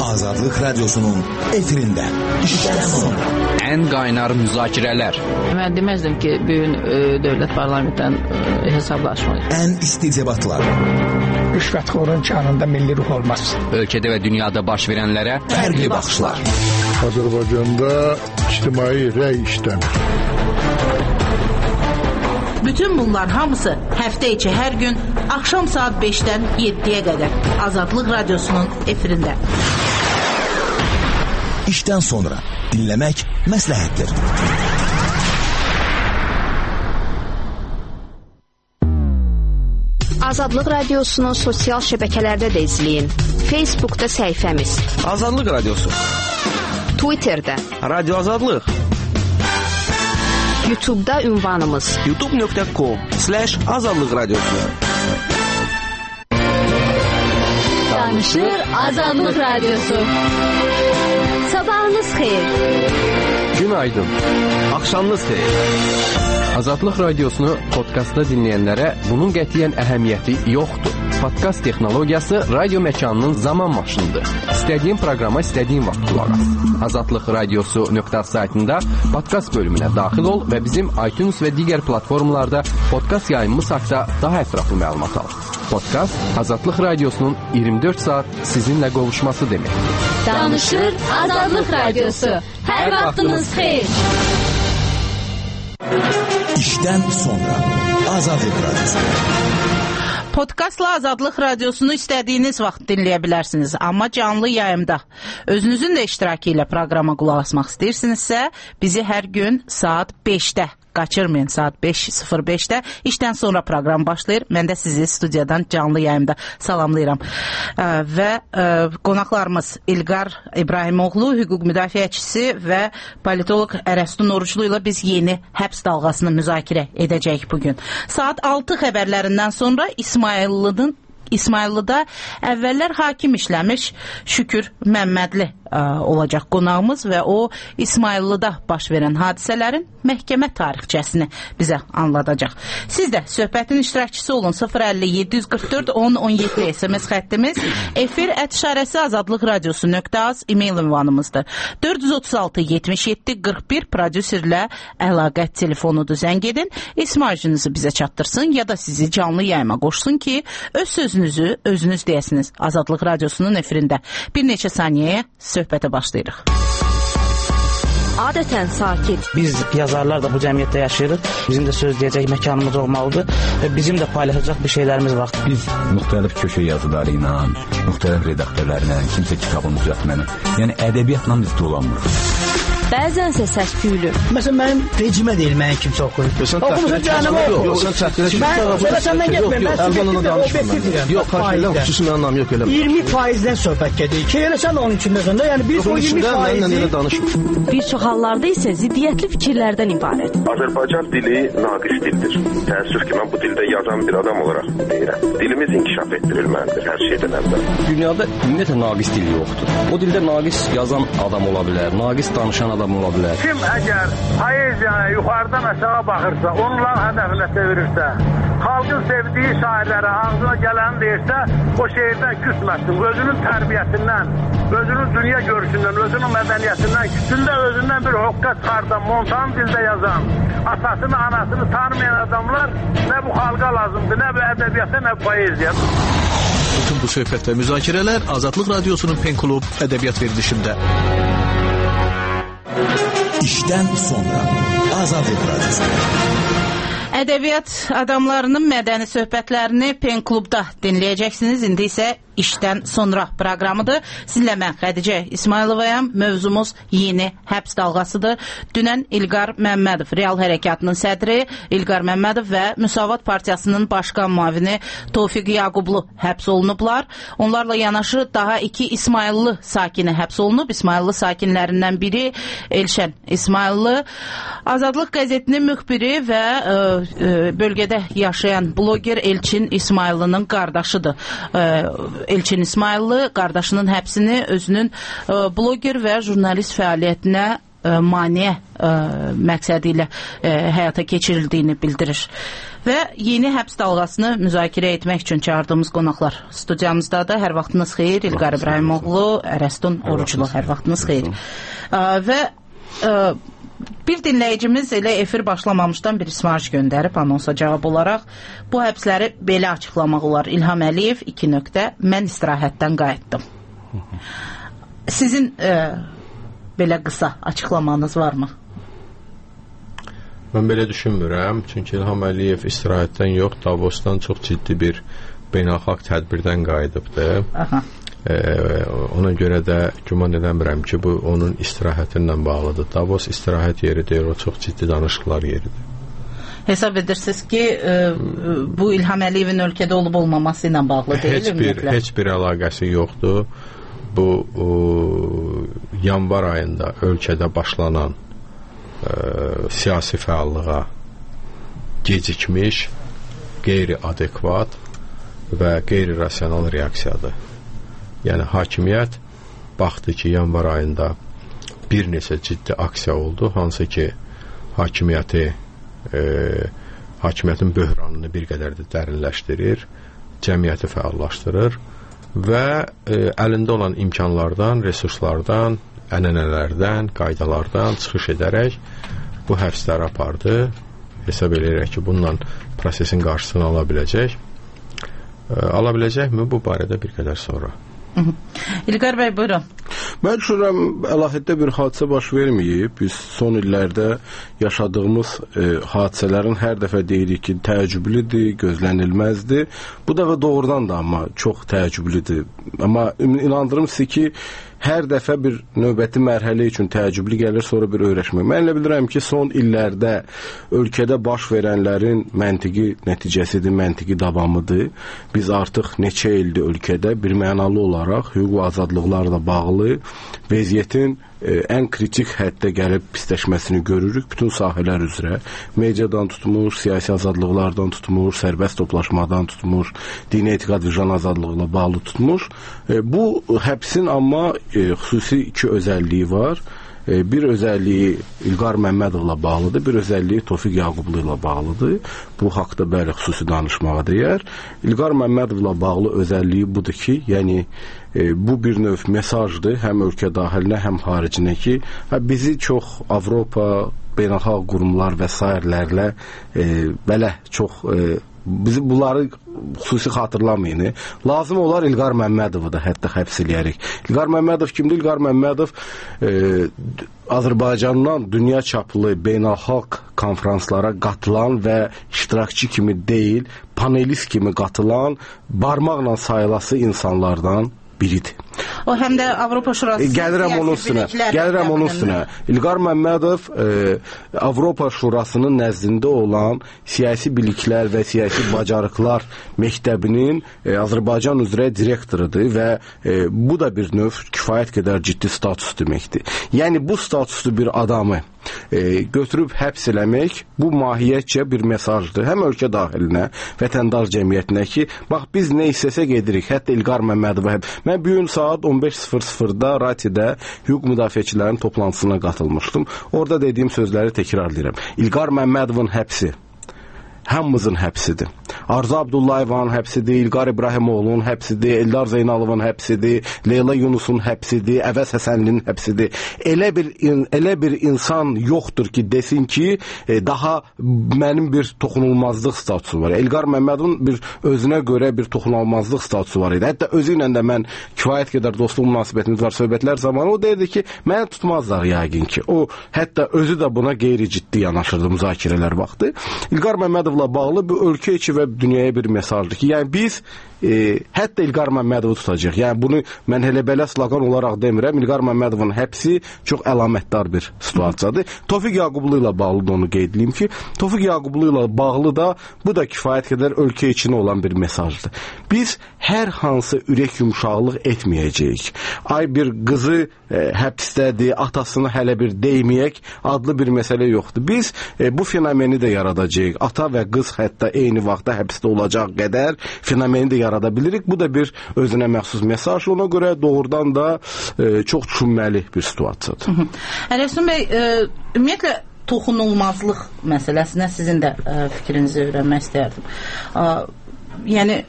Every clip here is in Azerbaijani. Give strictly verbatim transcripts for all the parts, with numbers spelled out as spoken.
Azadlık Radyosu'nun efirinde. İşten sonra. En qaynar müzakirələr. Mən deməzdim ki, bugün e, dövlət parlamentdən e, hesablaşmayır. En isti debatlar. Rüşvətxorun kanında milli ruh olmaz. Ölkədə və dünyada baş verənlərə Fərqli baxışlar. Azərbaycanda ictimai rəy işləmir. Bütün bunlar hamısı həftə içi hər gün axşam saat beşdən yeddiyə qədər Azadlıq Radyosu'nun efirində. İşten sonra dinlemek məsləhətdir. Azadlıq Radyosu'nu sosial şəbəkələrdə də izləyin. Facebook'da səhifəmiz. Azadlıq Radyosu. Twitter'da. Radyo Azadlıq. YouTube'da ünvanımız. youtube nöqtə com slash azadlıq radyosu. Danışır Azadlıq Radyosu. Sabahınız xeyir. Günaydın. Akşamınız xeyir. Azadlıq Radiosunu podkastda dinləyənlərə bunun qətiyyən əhəmiyyəti yoxdur. Podkast texnologiyası radio məkanının zaman maşınıdır. İstədiyin proqrama istədiyin vaxt qulaq as. Azadlıq Radiosu nöqtə saytında podkast bölümünə daxil ol və bizim iTunes və digər platformalarda podkast yayımımız haqqında daha ətraflı məlumat al. Podkast Azadlıq Radiosunun iyirmi dörd saat sizinlə qovuşması deməkdir. Danışır Azadlıq Radyosu. Hər vaxtınız xeyir. İşten sonra Azadlıq Radyosu. Podkastla Azadlıq Radiosunu istədiyiniz vaxt dinləyə bilərsiniz, amma canlı yayımda. Özünüzün də iştirakı ilə proqrama qulaq asmaq istəyirsinizsə, bizi hər gün saat beşdə qaçırmayın, saat beş sıfır beşdə işdən sonra proqram başlayır. Mən də sizi studiyadan canlı yayımda salamlayıram. Və qonaqlarımız İlqar İbrahimoğlu, hüquq müdafiəçisi və politoloq Ərəstun Oruclu ilə biz yeni həbs dalğasını müzakirə edəcəyik bugün. Saat altı xəbərlərindən sonra İsmayıllı'nın İsmayıllı'da əvvəllər hakim işləmiş Şükür Məmmədli ə, olacaq qonağımız və o İsmayıllı'da baş verən hadisələrin məhkəmə tarixçəsini bizə anladacaq. Siz də söhbətin iştirakçısı olun. sıfır əlli yeddi qırx dörd on on yeddi S M S xəttimiz, efir ət işarəsi azadlıq radiosu nöqtə az e-mail ünvanımızdır. dörd yüz otuz altı yetmiş yeddi qırx bir prodüserlə əlaqə telefonudur. Zəng edin, ismarjınızı bizə çatdırsın ya da sizi canlı yayıma qoşsun ki, öz sözünüzü özünüz deyəsiniz. Azadlıq Radiosu'nun efirində bir neçə saniyəyə söhbətə başlayırıq. Adətən sakit. Biz yazarlar da bu cəmiyyətdə yaşayırıq. Bizim də söz deyəcək məkanımız olmalıdır və bizim də paylaşacaq bir şeylərimiz var. Biz müxtəlif köşə yazıları ilə, müxtəlif redaktörlərlə, kimsə kitabını düzəltməni, yəni ədəbiyyatla biz dolanmırıq. Bəzənsə səs-küylü. Məsələn, mənim rejimə deyil, mənim kimsə oxuyur. Oxumusun canımı oxuyur. Mən sonra səndən getməyim. Mən subjektiv obyektiv deyirəm. Yox, xarşıyla xüsusi mənim anlam yox elə. iyirmi faizdən söhbət gedir. Ki, elə sən onun içində sonra. Yəni, biz o iyirmi faizi... Bir çox hallarda isə ziddiyyətli fikirlərdən ibarət. Azərbaycan dili naqis dildir. Təəssüf ki, mən bu dildə yazan bir adam olaraq deyirəm. Dilimiz inkişaf etdirilməlidir hər şeydən əvvəl. Dünyada ümumiyyətlə naqis dil yoxdur. O dildə naqis yazan adam ola bilər, naqis danışan adam ola bilər. Kim əgər poeziyaya yuxarıdan aşağı baxırsa, onunla hədəfinə çevirirsə, xalqın sevdiyi şairlərə ağzına gələni deyirsə, o şeirdən küsməsin. Özünün tərbiyəsindən, özünün dünya görüşündən, özünün mədəniyyətindən, küçündə özündən bir hoqqa çıxardan, montan dildə yazan, atasını, anasını tanımayan adamlar nə bu xalqa lazımdır, nə bu ədəbiyyata, nə bu poeziya. Bütün bu söhbət və müzakirələr Azadlıq Radiosu'nun Pen Klub ədəbiyyat verilişində. İşten sonra Azadlıq Radyosu. Ədəbiyyat adamlarının mədəni söhbətlərini Pen Klubda dinləyəcəksiniz. İndi isə işdən sonra proqramıdır. Sizinlə mən Xədicə İsmayılovayam. Mövzumuz yeni həbs dalğasıdır. Dünən İlqar Məmmədov, Real Hərəkatının sədri İlqar Məmmədov və Müsavat Partiyasının başqan müavini Tofiq Yaqublu həbs olunublar. Onlarla yanaşı daha iki İsmayıllı sakini həbs olunub. İsmayıllı sakinlərindən biri Elşən İsmayıllı. Azadlıq qəzetinin müxbiri və ə, ə, bölgədə yaşayan bloger Elçin İsmayıllının qardaşıdır. Ə, Elçin İsmayıllı qardaşının həbsini özünün ə, bloger və jurnalist fəaliyyətinə ə, maniyə ə, məqsədi ilə ə, həyata keçirildiyini bildirir. Və yeni həbs dalğasını müzakirə etmək üçün çağırdığımız qonaqlar studiyamızda da. Hər vaxtınız xeyir, İlqar İbrahimoğlu, Ərəstun Oruclu, hər vaxtınız xeyir. Və bir dinləyicimiz elə efir başlamamışdan bir ismarış göndərib anonsa cavab olaraq bu həbsləri belə açıqlamaq olar. İlham Əliyev iki nöqtə, mən istirahətdən qayıtdım. Sizin e, belə qısa açıqlamanız varmı? Mən belə düşünmürəm, çünki İlham Əliyev istirahətdən yox, Davosdan çox ciddi bir beynəlxalq tədbirdən qayıdıbdır. Aha. Ee, ona görə də güman edəmirəm ki, bu onun istirahətinlə bağlıdır. Davos istirahət yeri deyil, o çox ciddi danışıqlar yeridir. Hesab edirsiniz ki, e, bu İlham Əliyevin ölkədə olub olmaması ilə bağlı deyil? Heç bir, heç bir əlaqəsi yoxdur. Bu o, yanvar ayında ölkədə başlanan e, siyasi fəallığa gecikmiş, qeyri-adekvat və qeyri-rasional reaksiyadır. Yəni hakimiyyət baxdı ki, yanvar ayında bir neçə ciddi aksiya oldu, hansı ki hakimiyyəti e, hakimiyyətin böhranını bir qədər də dərinləşdirir, cəmiyyəti fəallaşdırır və e, əlində olan imkanlardan, resurslardan, ənənələrdən, qaydalardan çıxış edərək bu həbsləri apardı. Hesab eləyərək ki, bununla prosesin qarşısını ala biləcək. E, ala biləcəkmi? Bu barədə bir qədər sonra. İlqar bəy, buyurun. Mən düşünürəm, əlahiddə bir hadisə baş verməyib. Biz son illərdə yaşadığımız e, hadisələrin hər dəfə deyirik ki, təəccüblüdür, gözlənilməzdir. Bu dəfə doğrudan da amma çox təəccüblüdür. Amma inandırım sizi ki, hər dəfə bir növbəti mərhələ üçün təəccüblü gəlir, sonra bir öyrəşmək. Mən elə bilirəm ki, son illərdə ölkədə baş verənlərin məntiqi nəticəsidir, məntiqi davamıdır. Biz artıq neçə ildir ölkədə bir mənalı olaraq hüquq və azadlıqlarla bağlı vəziyyətin e, ən kritik həddə gəlib pisləşməsini görürük bütün sahələr üzrə. Mediadan tutmur, siyasi azadlıqlardan tutmur, sərbəst toplaşmadan tutmur, dini etiqad vicdan azadlığıyla bağlı tutmur. E, bu həbsin amma e, xüsusi iki özəlliyi var. E, bir özəlliyi İlqar Məmmədovla bağlıdır, bir özəlliyi Tofiq Yaqublu ilə bağlıdır. Bu haqda bəli xüsusi danışmağa dəyər. İlqar Məmmədovla bağlı özəlliyi budur ki, yəni e, bu bir növ mesajdır həm ölkə daxilinə, həm xaricinə ki, bizi çox Avropa, beynəlxalq qurumlar və sairələrlə e, belə çox e, bizi bunları xüsusi xatırlamayın. Lazım olar İlqar Məmmədovu da hətta həbs eləyərik. İlqar Məmmədov kimdir? İlqar Məmmədov e, Azərbaycandan dünya çaplı beynəlxalq konfranslara qatılan və iştirakçı kimi deyil, panelist kimi qatılan, barmaqla sayılası insanlardan biridir. O həm də Avropa Şurası gəlirəm onun üstünə. Gəlirəm onun üstünə. İlqar Məmmədov e, Avropa Şurasının nəzdində olan siyasi biliklər və siyasi bacarıqlar məktəbinin e, Azərbaycan üzrə direktorudur və e, bu da bir növ kifayət qədər ciddi status deməkdir. Yəni bu statuslu bir adamı e, götürüb həbs eləmək bu mahiyyətcə bir mesajdır. Həm ölkə daxilinə, vətəndaş cəmiyyətinə ki, bax biz nə istəsək edirik. Hətta İlqar Məmmədova həbs. Mən bu gün saat on beş sıfır sıfırda Ratidə hüquq müdafiəçilərinin toplantısına qatılmışdım. Orada dediyim sözləri təkrarlayıram. İlqar Məmmədovun həbsi hamımızın həbsidir. Arzu Abdullayevanın həbsidir, İlqar İbrahimoğlu'nun həbsidir, Eldar Zeynalovun həbsidir, Leyla Yunus'un həbsidir, Əvəz Həsənlinin həbsidir. Elə bir, elə bir insan yoxdur ki, desin ki, daha mənim bir toxunulmazlıq statusu var. İlqar Məmmədovun bir özünə görə bir toxunulmazlıq statusu var idi. Hətta özü ilə də mən kifayət qədər dostluq münasibətimiz var söhbətlər zamanı. O deyirdi ki, məni tutmazlar yəqin ki. O hətta özü də buna qeyri-ciddi yanaşırdı müzakirələr vaxtı. İlqar Məmmədov bağlı bu ölkə içi və dünyaya bir mesajdır ki, yəni biz e, hətta İlqar Məmmədovu tutacaq. Yəni bunu mən elə belə slogan olaraq demirəm. İlqar Məmmədovun həbsi çox əlamətdar bir situasiyadır. Tofiq Yaqublu ilə bağlı da onu qeyd edeyim ki, Tofiq Yaqublu ilə bağlı da bu da kifayət qədər ölkə içinə olan bir mesajdır. Biz hər hansı ürək yumşaqlıq etməyəcəyik. Ay bir qızı e, həbsdədir, atasını hələ bir deyməyək adlı bir məsələ yoxdur. Biz e, bu fenomeni də yaradacağıq. Ata və qız hətta eyni vaxtda həbsdə olacaq qədər fenomeni də yarada bilirik. Bu da bir özünə məxsus mesaj. Ona görə doğrudan da e, çox düşünməli bir situasiyadır. Ərəsun bəy, e, ümumiyyətlə toxunulmazlıq məsələsinə sizin də ə, fikrinizi öyrənmək istərdim. Ə, yəni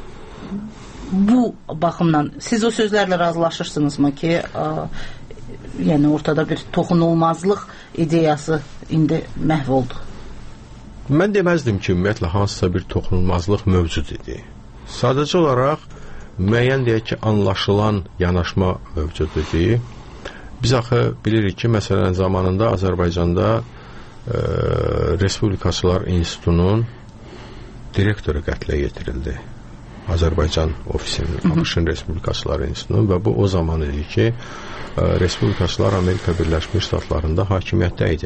bu baxımdan siz o sözlərlə razılaşırsınızmı ki, ə, yəni ortada bir toxunulmazlıq ideyası indi məhv oldu? Mən deməzdim ki, ümumiyyətlə hansısa bir toxunulmazlıq mövcud idi. Sadəcə olaraq müəyyən deyək ki, anlaşılan yanaşma mövcud idi. Biz axı bilirik ki, məsələn, zamanında Azərbaycanda e, Respublikaçılar İnstitutunun direktoru qətlə yetirildi. Azərbaycan ofisinin, ABŞ-ın Respublikaçılar İnstitutunun və bu o zaman idi ki, e, Respublikaçılar Amerika Birləşmiş Ştatlarında hakimiyyətdə idi.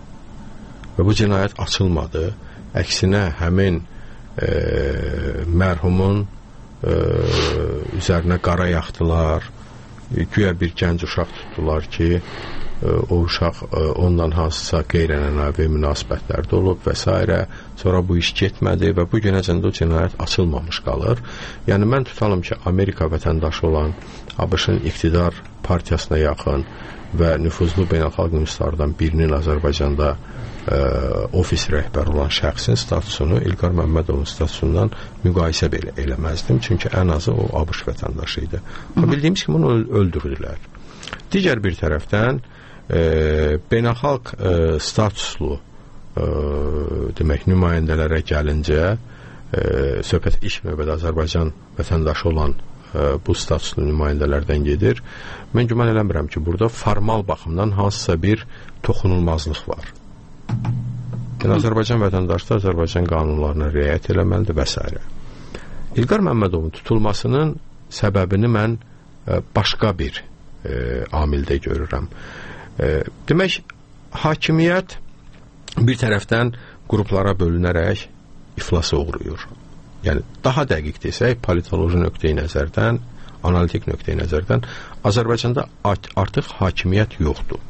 Və bu cinayət açılmadı. Əksinə həmin e, mərhumun e, üzərinə qara yaxdılar, güya bir gənc uşaq tutdular ki, e, o uşaq e, ondan hansısa qeyri-ənənəvi münasibətlərdə olub və s. Sonra bu iş getmədi və bu günəcən də o cinayət açılmamış qalır. Yəni mən tutalım ki, Amerika vətəndaşı olan ABŞ-ın iqtidar partiyasına yaxın və nüfuzlu beynəlxalq institutlardan birinin Azərbaycanda ə, ofis rəhbəri olan şəxsin statusunu İlqar Məmmədovun statusundan müqayisə belə eləməzdim. Çünki ən azı o ABŞ vətəndaşı idi. Bildiyimiz kimi onu öldürdülər. Digər bir tərəfdən ə, beynəlxalq ə, statuslu ə, demək nümayəndələrə gəlincə ə, söhbət ilk növbədə Azərbaycan vətəndaşı olan bu statuslu nümayəndələrdən gedir. Mən güman eləmirəm ki, burada formal baxımdan hansısa bir toxunulmazlıq var. Yəni, Azərbaycan vətəndaşı da Azərbaycan qanunlarına riayət eləməlidir və s. İlqar Məmmədovun tutulmasının səbəbini mən başqa bir e, amildə görürəm. E, demək, hakimiyyət bir tərəfdən qruplara bölünərək iflasa uğrayır. Yəni, daha dəqiq desək, politoloji nöqteyi nəzərdən, analitik nöqteyi nəzərdən Azərbaycanda artıq hakimiyyət yoxdur.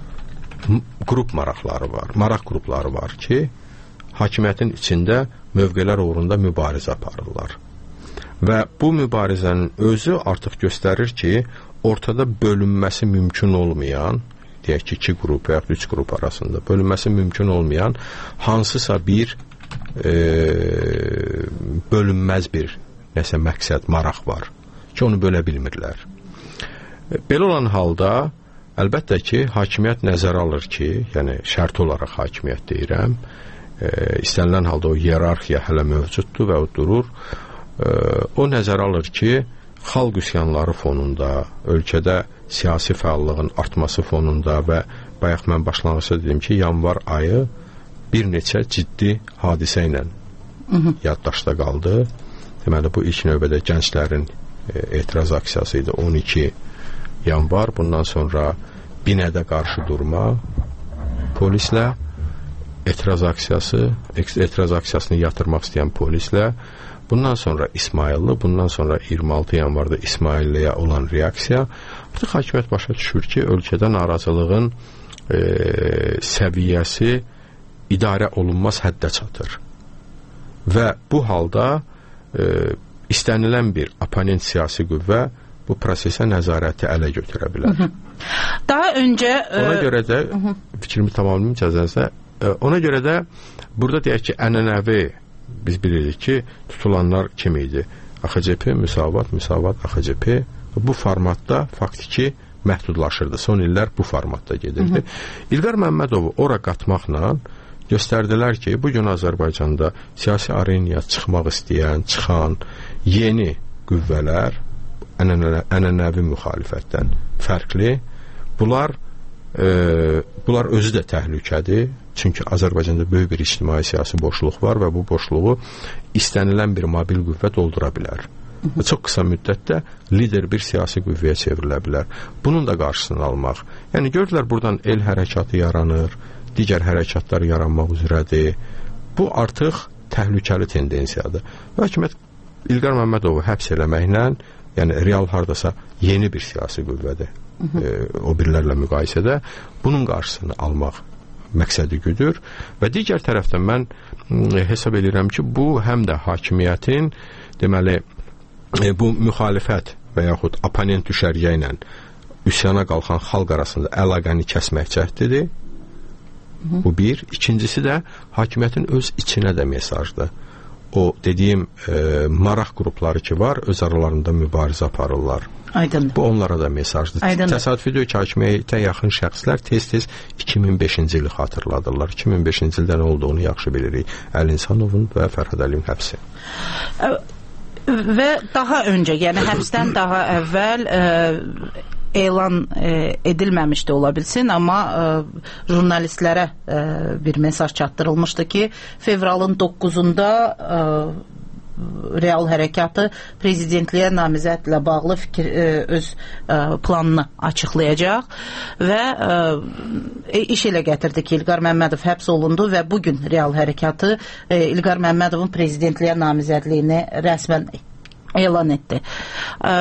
Qrup maraqları var, maraq qrupları var ki, hakimiyyətin içində mövqelər uğrunda mübarizə aparırlar. Və bu mübarizənin özü artıq göstərir ki, ortada bölünməsi mümkün olmayan, deyək ki, iki qrup və ya üç qrup arasında bölünməsi mümkün olmayan hansısa bir E, bölünməz bir nəsə məqsəd, maraq var ki, onu bölə bilmirlər. E, belə olan halda əlbəttə ki, hakimiyyət nəzərə alır ki, yəni şərt olaraq hakimiyyət deyirəm, e, istənilən halda o hiyerarxiya hələ mövcuddur və o durur. E, o nəzərə alır ki, xalq üsyanları fonunda, ölkədə siyasi fəallığın artması fonunda və bayaq mən başlanğıcda dedim ki, yanvar ayı bir neçə ciddi hadisə ilə yaddaşda qaldı. Deməli, bu ilk növbədə gənclərin e, etiraz aksiyası idi on iki yanvar. Bundan sonra binədə qarşı durma polislə, etiraz aksiyası, etiraz aksiyasını yatırmaq istəyən polislə, bundan sonra İsmailli, bundan sonra iyirmi altı yanvarda İsmailliyə olan reaksiya. Artıq hakimiyyət başa düşür ki, ölkədə narazılığın e, səviyyəsi idarə olunmaz həddə çatır. Və bu halda e, istənilən bir oponent siyasi qüvvə bu prosesə nəzarəti ələ götürə bilər. Hı -hı. Daha öncə... Ona e... görə də, Hı -hı. fikrimi tamamlayım icazənizlə, e, ona görə də burada deyək ki, ənənəvi biz bilirik ki, tutulanlar kim idi? A X C P, Müsavat, Müsavat, A X C P bu formatda faktiki məhdudlaşırdı. Son illər bu formatda gedirdi. Hı -hı. İlqar Məmmədovu ora qatmaqla göstərdilər ki, bugün Azərbaycanda siyasi arenaya çıxmaq istəyən, çıxan yeni qüvvələr ənənəvi müxalifətdən fərqli. Bunlar e, bunlar özü də təhlükədir. Çünki Azərbaycanda böyük bir ictimai siyasi boşluq var və bu boşluğu istənilən bir mobil qüvvə doldura bilər. Və çox qısa müddətdə lider bir siyasi qüvvəyə çevrilə bilər. Bunun da qarşısını almaq. Yəni gördülər, buradan el hərəkatı yaranır, digər hərəkatlar yaranmaq üzrədir. Bu artıq təhlükəli tendensiyadır. Və hökumət İlqar Məmmədovu həbs eləməklə, yəni real hardasa yeni bir siyasi qüvvədir. E, o birlərlə müqayisədə bunun qarşısını almaq məqsədi güdür. Və digər tərəfdən mən e, hesab edirəm ki, bu həm də hakimiyyətin deməli e, bu müxalifət və yaxud oponent düşərgə ilə üsyana qalxan xalq arasında əlaqəni kəsmək cəhdidir. Bu bir. İkincisi də hakimiyyətin öz içinə də mesajdır. O dediyim e, maraq qrupları ki var, öz aralarında mübarizə aparırlar. Aydın. Bu onlara da mesajdır. Aydın. Təsadüfidir ki, hakimiyyətə yaxın şəxslər tez-tez iki min beşinci ili xatırladırlar. iki min beşinci ildə nə olduğunu yaxşı bilirik. Əli İnsanovun və Fərhad Əliyevin həbsi. Və daha öncə, yəni həbsdən daha əvvəl e, elan e, edilməmişdi ola bilsin, amma e, jurnalistlərə e, bir mesaj çatdırılmışdı ki, fevralın doqquzunda e, Real Hərəkatı prezidentliyə namizədlə bağlı fikir, e, öz e, planını açıqlayacaq və e, iş elə gətirdi ki, İlqar Məmmədov həbs olundu və bugün Real Hərəkatı e, İlqar Məmmədovun prezidentliyə namizədliyini rəsmən elan etdi. E,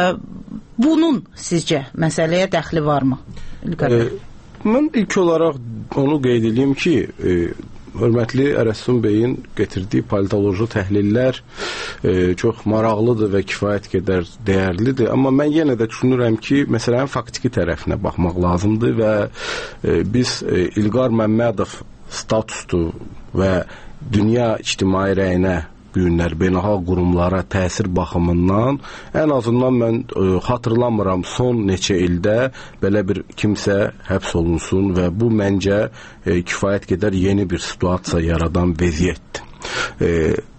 bunun sizcə məsələyə dəxli varmı? İlqar e, mən ilk olaraq onu qeyd edeyim ki, e, hörmətli Ərəssun bəyin getirdiyi politoloji təhlillər e, çox maraqlıdır və kifayət qədər dəyərlidir. Amma mən yenə də düşünürəm ki, məsələnin faktiki tərəfinə baxmaq lazımdır və e, biz e, İlqar Məmmədov statusu və dünya ictimai rəyinə bu günlər beynəlxalq qurumlara təsir baxımından ən azından mən e, xatırlamıram son neçə ildə belə bir kimsə həbs olunsun və bu məncə e, kifayət qədər yeni bir situasiya yaradan vəziyyətdir. E,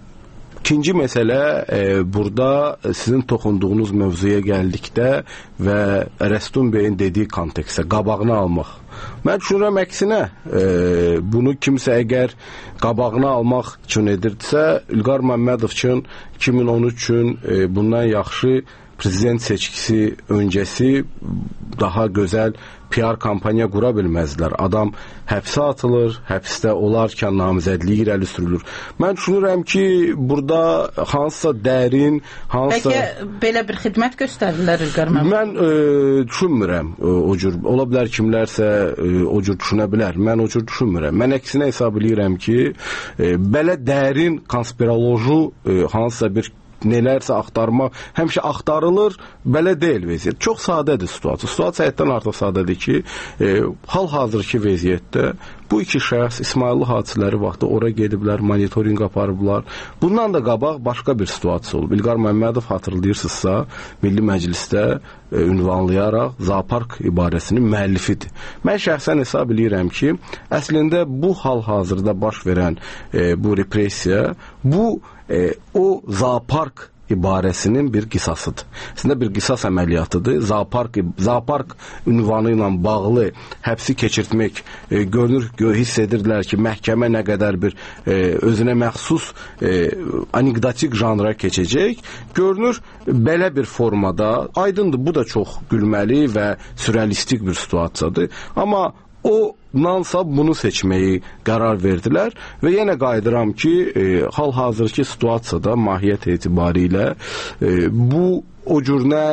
İkinci məsələ, e, burada sizin toxunduğunuz mövzuya gəldikdə və Ərəstun bəyin dediyi kontekstə qabağını almaq. Mən düşünürəm əksinə, e, bunu kimsə əgər qabağını almaq üçün edirdisə, İlqar Məmmədov üçün iki min on üç üçün e, bundan yaxşı prezident seçkisi öncəsi daha gözəl P R kampaniya qura bilməzdilər. Adam həbsə atılır, həbsdə olarkən namizədliyi irəli sürülür. Mən düşünürəm ki, burada hansısa dərin, hansısa... Bəlkə belə bir xidmət göstərirlər İlqar Məmmədov? Mən e, düşünmürəm e, o cür. Ola bilər kimlərsə e, o cür düşünə bilər. Mən o cür düşünmürəm. Mən əksinə hesab edirəm ki, e, belə dərin konspiroloji e, hansısa bir nelərsə axtarma həmişə axtarılır, belə deyil vəziyyət. Çox sadədir situasiya. Situasiya həddən artıq sadədir ki, e, hal-hazırki vəziyyətdə bu iki şəxs İsmayıllı hadisələri vaxtı ora gediblər, monitorinq aparıblar. Bundan da qabaq başqa bir situasiya olub. İlqar Məmmədov xatırlayırsınızsa, Milli Məclisdə e, ünvanlayaraq zoopark ibarəsinin müəllifidir. Mən şəxsən hesab edirəm ki, əslində bu hal-hazırda baş verən e, bu repressiya, bu e, o zoopark ibarəsinin bir qisasıdır. Əslində bir qisas əməliyyatıdır. Zoopark, zoopark ünvanı ilə bağlı həbsi keçirtmək e, görünür, gör, hiss edirdilər ki, məhkəmə nə qədər bir e, özünə məxsus e, anekdotik janra keçəcək. Görünür, belə bir formada, aydındır, bu da çox gülməli və sürrealistik bir situasiyadır. Amma o nansa bunu seçməyi qərar verdilər və yenə qayıdıram ki, e, hal-hazırki situasiyada mahiyyət etibarilə e, bu o cür nə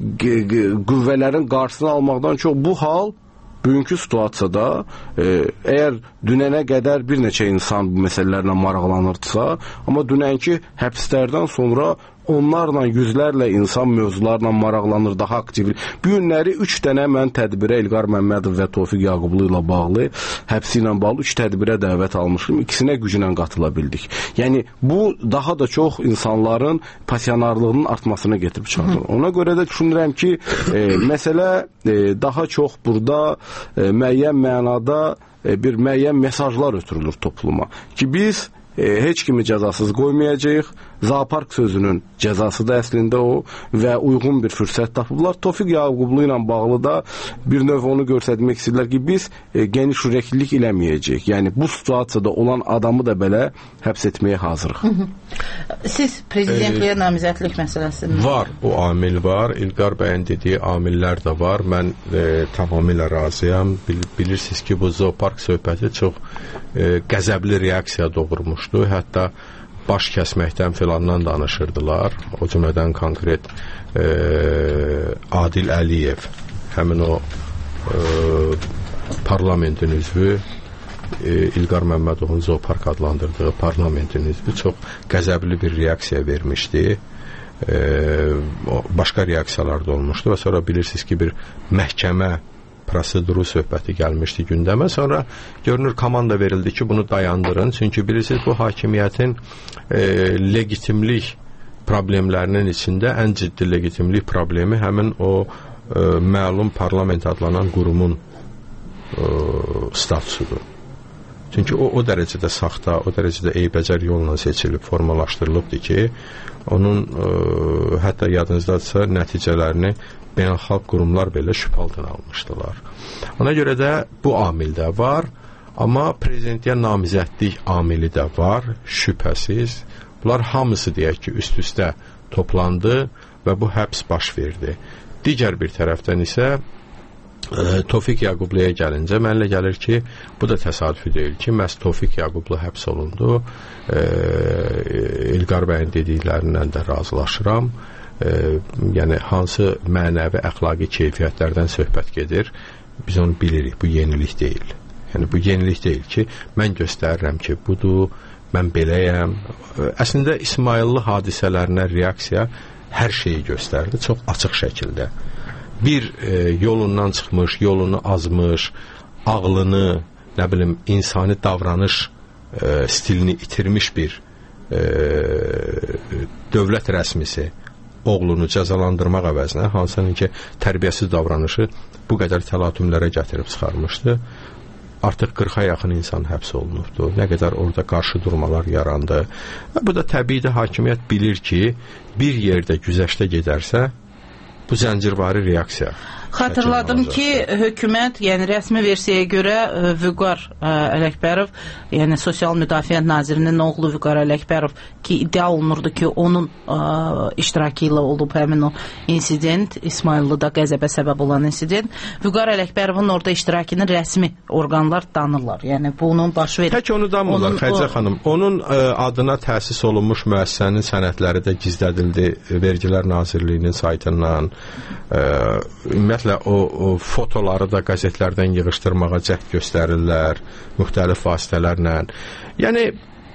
qüvvələrin qarşısını almaqdan çox bu hal bugünkü situasiyada e, əgər dünənə qədər bir neçə insan bu məsələlərlə maraqlanırdısa, amma dünənki həbslərdən sonra onlarla yüzlərlə insan mövzularla maraqlanır, daha aktiv. Bu günləri üç dənə mən tədbirə İlqar Məmmədov və Tofiq Yaqublu ilə bağlı, həbsi ilə bağlı üç tədbirə dəvət almışdım. İkisinə güclə qatıla bildik. Yəni, bu daha da çox insanların passionarlığının artmasına getirib çıxardır. Ona görə də düşünürəm ki, e, məsələ e, daha çox burada e, müəyyən mənada e, bir müəyyən mesajlar ötürülür topluma. Ki biz e, heç kimi cəzasız qoymayacağıq. Zoopark sözünün cəzası da əslində o və uyğun bir fürsət tapıblar. Tofiq Yaqublu ilə bağlı da bir növ onu göstərmək istəyirlər ki, biz e, geniş ürəklilik eləməyəcəyik. Yəni, bu situasiyada olan adamı da belə həbs etməyə hazırıq. Siz prezidentliyə e, namizədlik məsələsində? Var, bu amil var. İlqar bəyin dediyi amillər də var. Mən e, tamamilə razıyam. Bil, bilirsiniz ki, bu zoopark söhbəti çox e, qəzəbli reaksiya doğurmuşdu. Hətta baş kəsməkdən filandan danışırdılar. O cümlədən konkret e, Adil Əliyev, həmin o e, parlamentin üzvü, e, İlqar Məmmədovun zoopark adlandırdığı parlamentin üzvü çox qəzəbli bir reaksiya vermişdi. E, başqa reaksiyalar da olmuşdu və sonra bilirsiniz ki, bir məhkəmə proseduru söhbəti gəlmişdi gündəmə. Sonra görünür komanda verildi ki, bunu dayandırın. Çünki bilirsiniz, bu hakimiyyətin e, legitimlik problemlərinin içində ən ciddi legitimlik problemi həmin o e, məlum parlament adlanan qurumun e, statusudur. Çünki o, o dərəcədə saxta, o dərəcədə eybəcər yolla seçilib, formalaşdırılıbdır ki, onun e, hətta yadınızdadırsa nəticələrini beynəlxalq qurumlar belə şübhə altına almışdılar. Ona görə də bu amil də var, amma prezidentliyə namizədlik amili də var, şübhəsiz. Bunlar hamısı deyək ki, üst-üstə toplandı və bu həbs baş verdi. Digər bir tərəfdən isə e, Tofiq Yaqubluya gəlincə, mənlə gəlir ki, bu da təsadüfi deyil ki, məhz Tofiq Yaqublu həbs olundu. E, İlqar bəyin dediklərindən də razılaşıram. E, yəni hansı mənəvi əxlaqi keyfiyyətlərdən söhbət gedir, biz onu bilirik, bu yenilik deyil. Yəni bu yenilik deyil ki, mən göstərirəm ki, budur, mən beləyəm. Əslində İsmayıllı hadisələrinə reaksiya hər şeyi göstərdi, çox açıq şəkildə. Bir e, yolundan çıxmış, yolunu azmış, ağlını, nə bilim, insani davranış e, stilini itirmiş bir e, dövlət rəsmisi oğlunu cəzalandırmaq əvəzinə, hansının ki, tərbiyəsiz davranışı bu qədər təlatümlərə gətirib çıxarmışdı. Artıq qırxa yaxın insan həbs olunubdu. Nə qədər orada qarşı durmalar yarandı. Və bu da təbii də hakimiyyət bilir ki, bir yerdə güzəştə gedərsə, bu zəncirvari reaksiya. Xatırladım ki, hökumət, yəni rəsmi versiyaya görə Vüqar Ələkbərov, yəni Sosial Müdafiə Nazirinin oğlu Vüqar Ələkbərov ki, iddia olunurdu ki, onun ə, iştirakı ilə olub həmin o insident, İsmayıllıda qəzəbə səbəb olan insident. Vüqar Ələkbərovun orada iştirakını rəsmi orqanlar danırlar. Yəni bunun baş verir. Tək onu danmırlar, Xədicə xanım. Onun ə, adına təsis olunmuş müəssisənin sənədləri də gizlədildi Vergilər Nazirliyinin saytından. Ə, ümumiyyətlə o, o fotoları da qəzetlərdən yığışdırmağa cəhd göstərirlər müxtəlif vasitələrlə. Yəni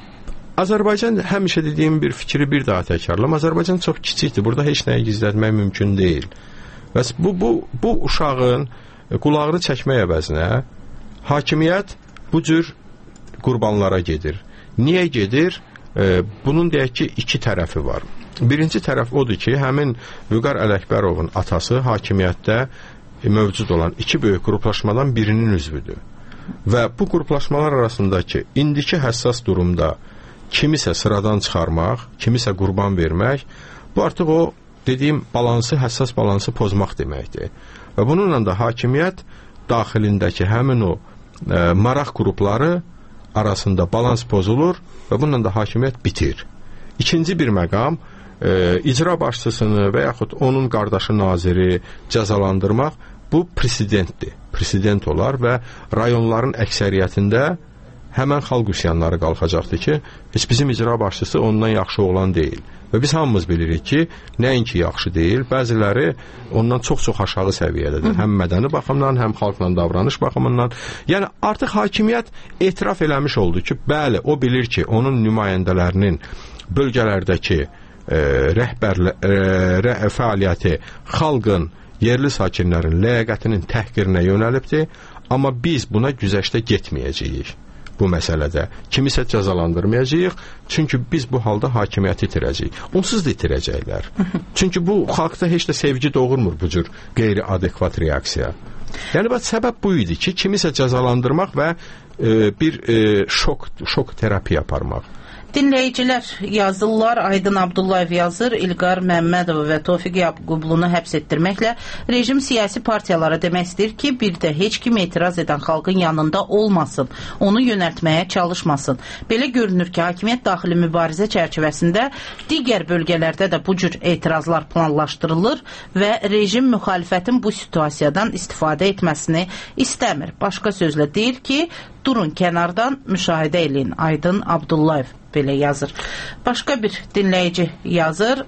Azərbaycan, həmişə dediyim bir fikri bir daha təkrarlam, Azərbaycan çox kiçikdir, burada heç nəyi gizlətmək mümkün deyil. Və bu, bu, bu uşağın qulağını çəkmək əvəzinə hakimiyyət bu cür qurbanlara gedir. Niyə gedir? E, bunun deyək ki, iki tərəfi var. Birinci tərəf odur ki, həmin Vüqar Ələkbərovun atası hakimiyyətdə mövcud olan iki böyük qruplaşmadan birinin üzvüdür. Və bu qruplaşmalar arasındakı indiki həssas durumda kimisə sıradan çıxarmaq, kimisə qurban vermək, bu artıq o dediyim balansı, həssas balansı pozmaq deməkdir. Və bununla da hakimiyyət daxilindəki həmin o e, maraq qrupları arasında balans pozulur və bununla da hakimiyyət bitir. İkinci bir məqam, e, icra başçısını və yaxud onun qardaşı naziri cəzalandırmaq, bu presidentdir. President olar və rayonların əksəriyyətində həmən xalq üsyanları qalxacaqdır ki, heç bizim icra başçısı ondan yaxşı olan deyil. Və biz hamımız bilirik ki, nəinki yaxşı deyil, bəziləri ondan çox-çox aşağı səviyyədədir. Həm mədəni baxımdan, həm xalqla davranış baxımından. Yəni, artıq hakimiyyət etiraf eləmiş oldu ki, bəli, o bilir ki, onun nümayəndələrinin bölgələrdəki e, rəhbər e, rə, fəaliyyəti xalqın, yerli sakinlərin ləyaqətinin təhqirinə yönəlibdir, amma biz buna güzəştə getməyəcəyik bu məsələdə. Kimisə cəzalandırmayacağıq, çünki biz bu halda hakimiyyəti itirəcəyik. Onsuz da itirəcəklər. Çünki bu xalqda heç də sevgi doğurmur bu cür qeyri-adekvat reaksiya. Yəni, bax, səbəb bu idi ki, kimisə cəzalandırmaq və e, bir e, şok, şok terapiya aparmaq. Dinləyicilər yazırlar, Aydın Abdullayev yazır, İlqar Məmmədov və Tofiq Yaqublu'nu həbs etdirməklə rejim siyasi partiyalara demək istəyir ki, bir də heç kim etiraz edən xalqın yanında olmasın, onu yönəltməyə çalışmasın. Belə görünür ki, hakimiyyət daxili mübarizə çərçivəsində digər bölgələrdə də bu cür etirazlar planlaşdırılır və rejim müxalifətin bu situasiyadan istifadə etməsini istəmir. Başqa sözlə deyir ki, durun kənardan müşahidə eləyin. Aydın Abdullayev belə yazır. Başqa bir dinləyici yazır,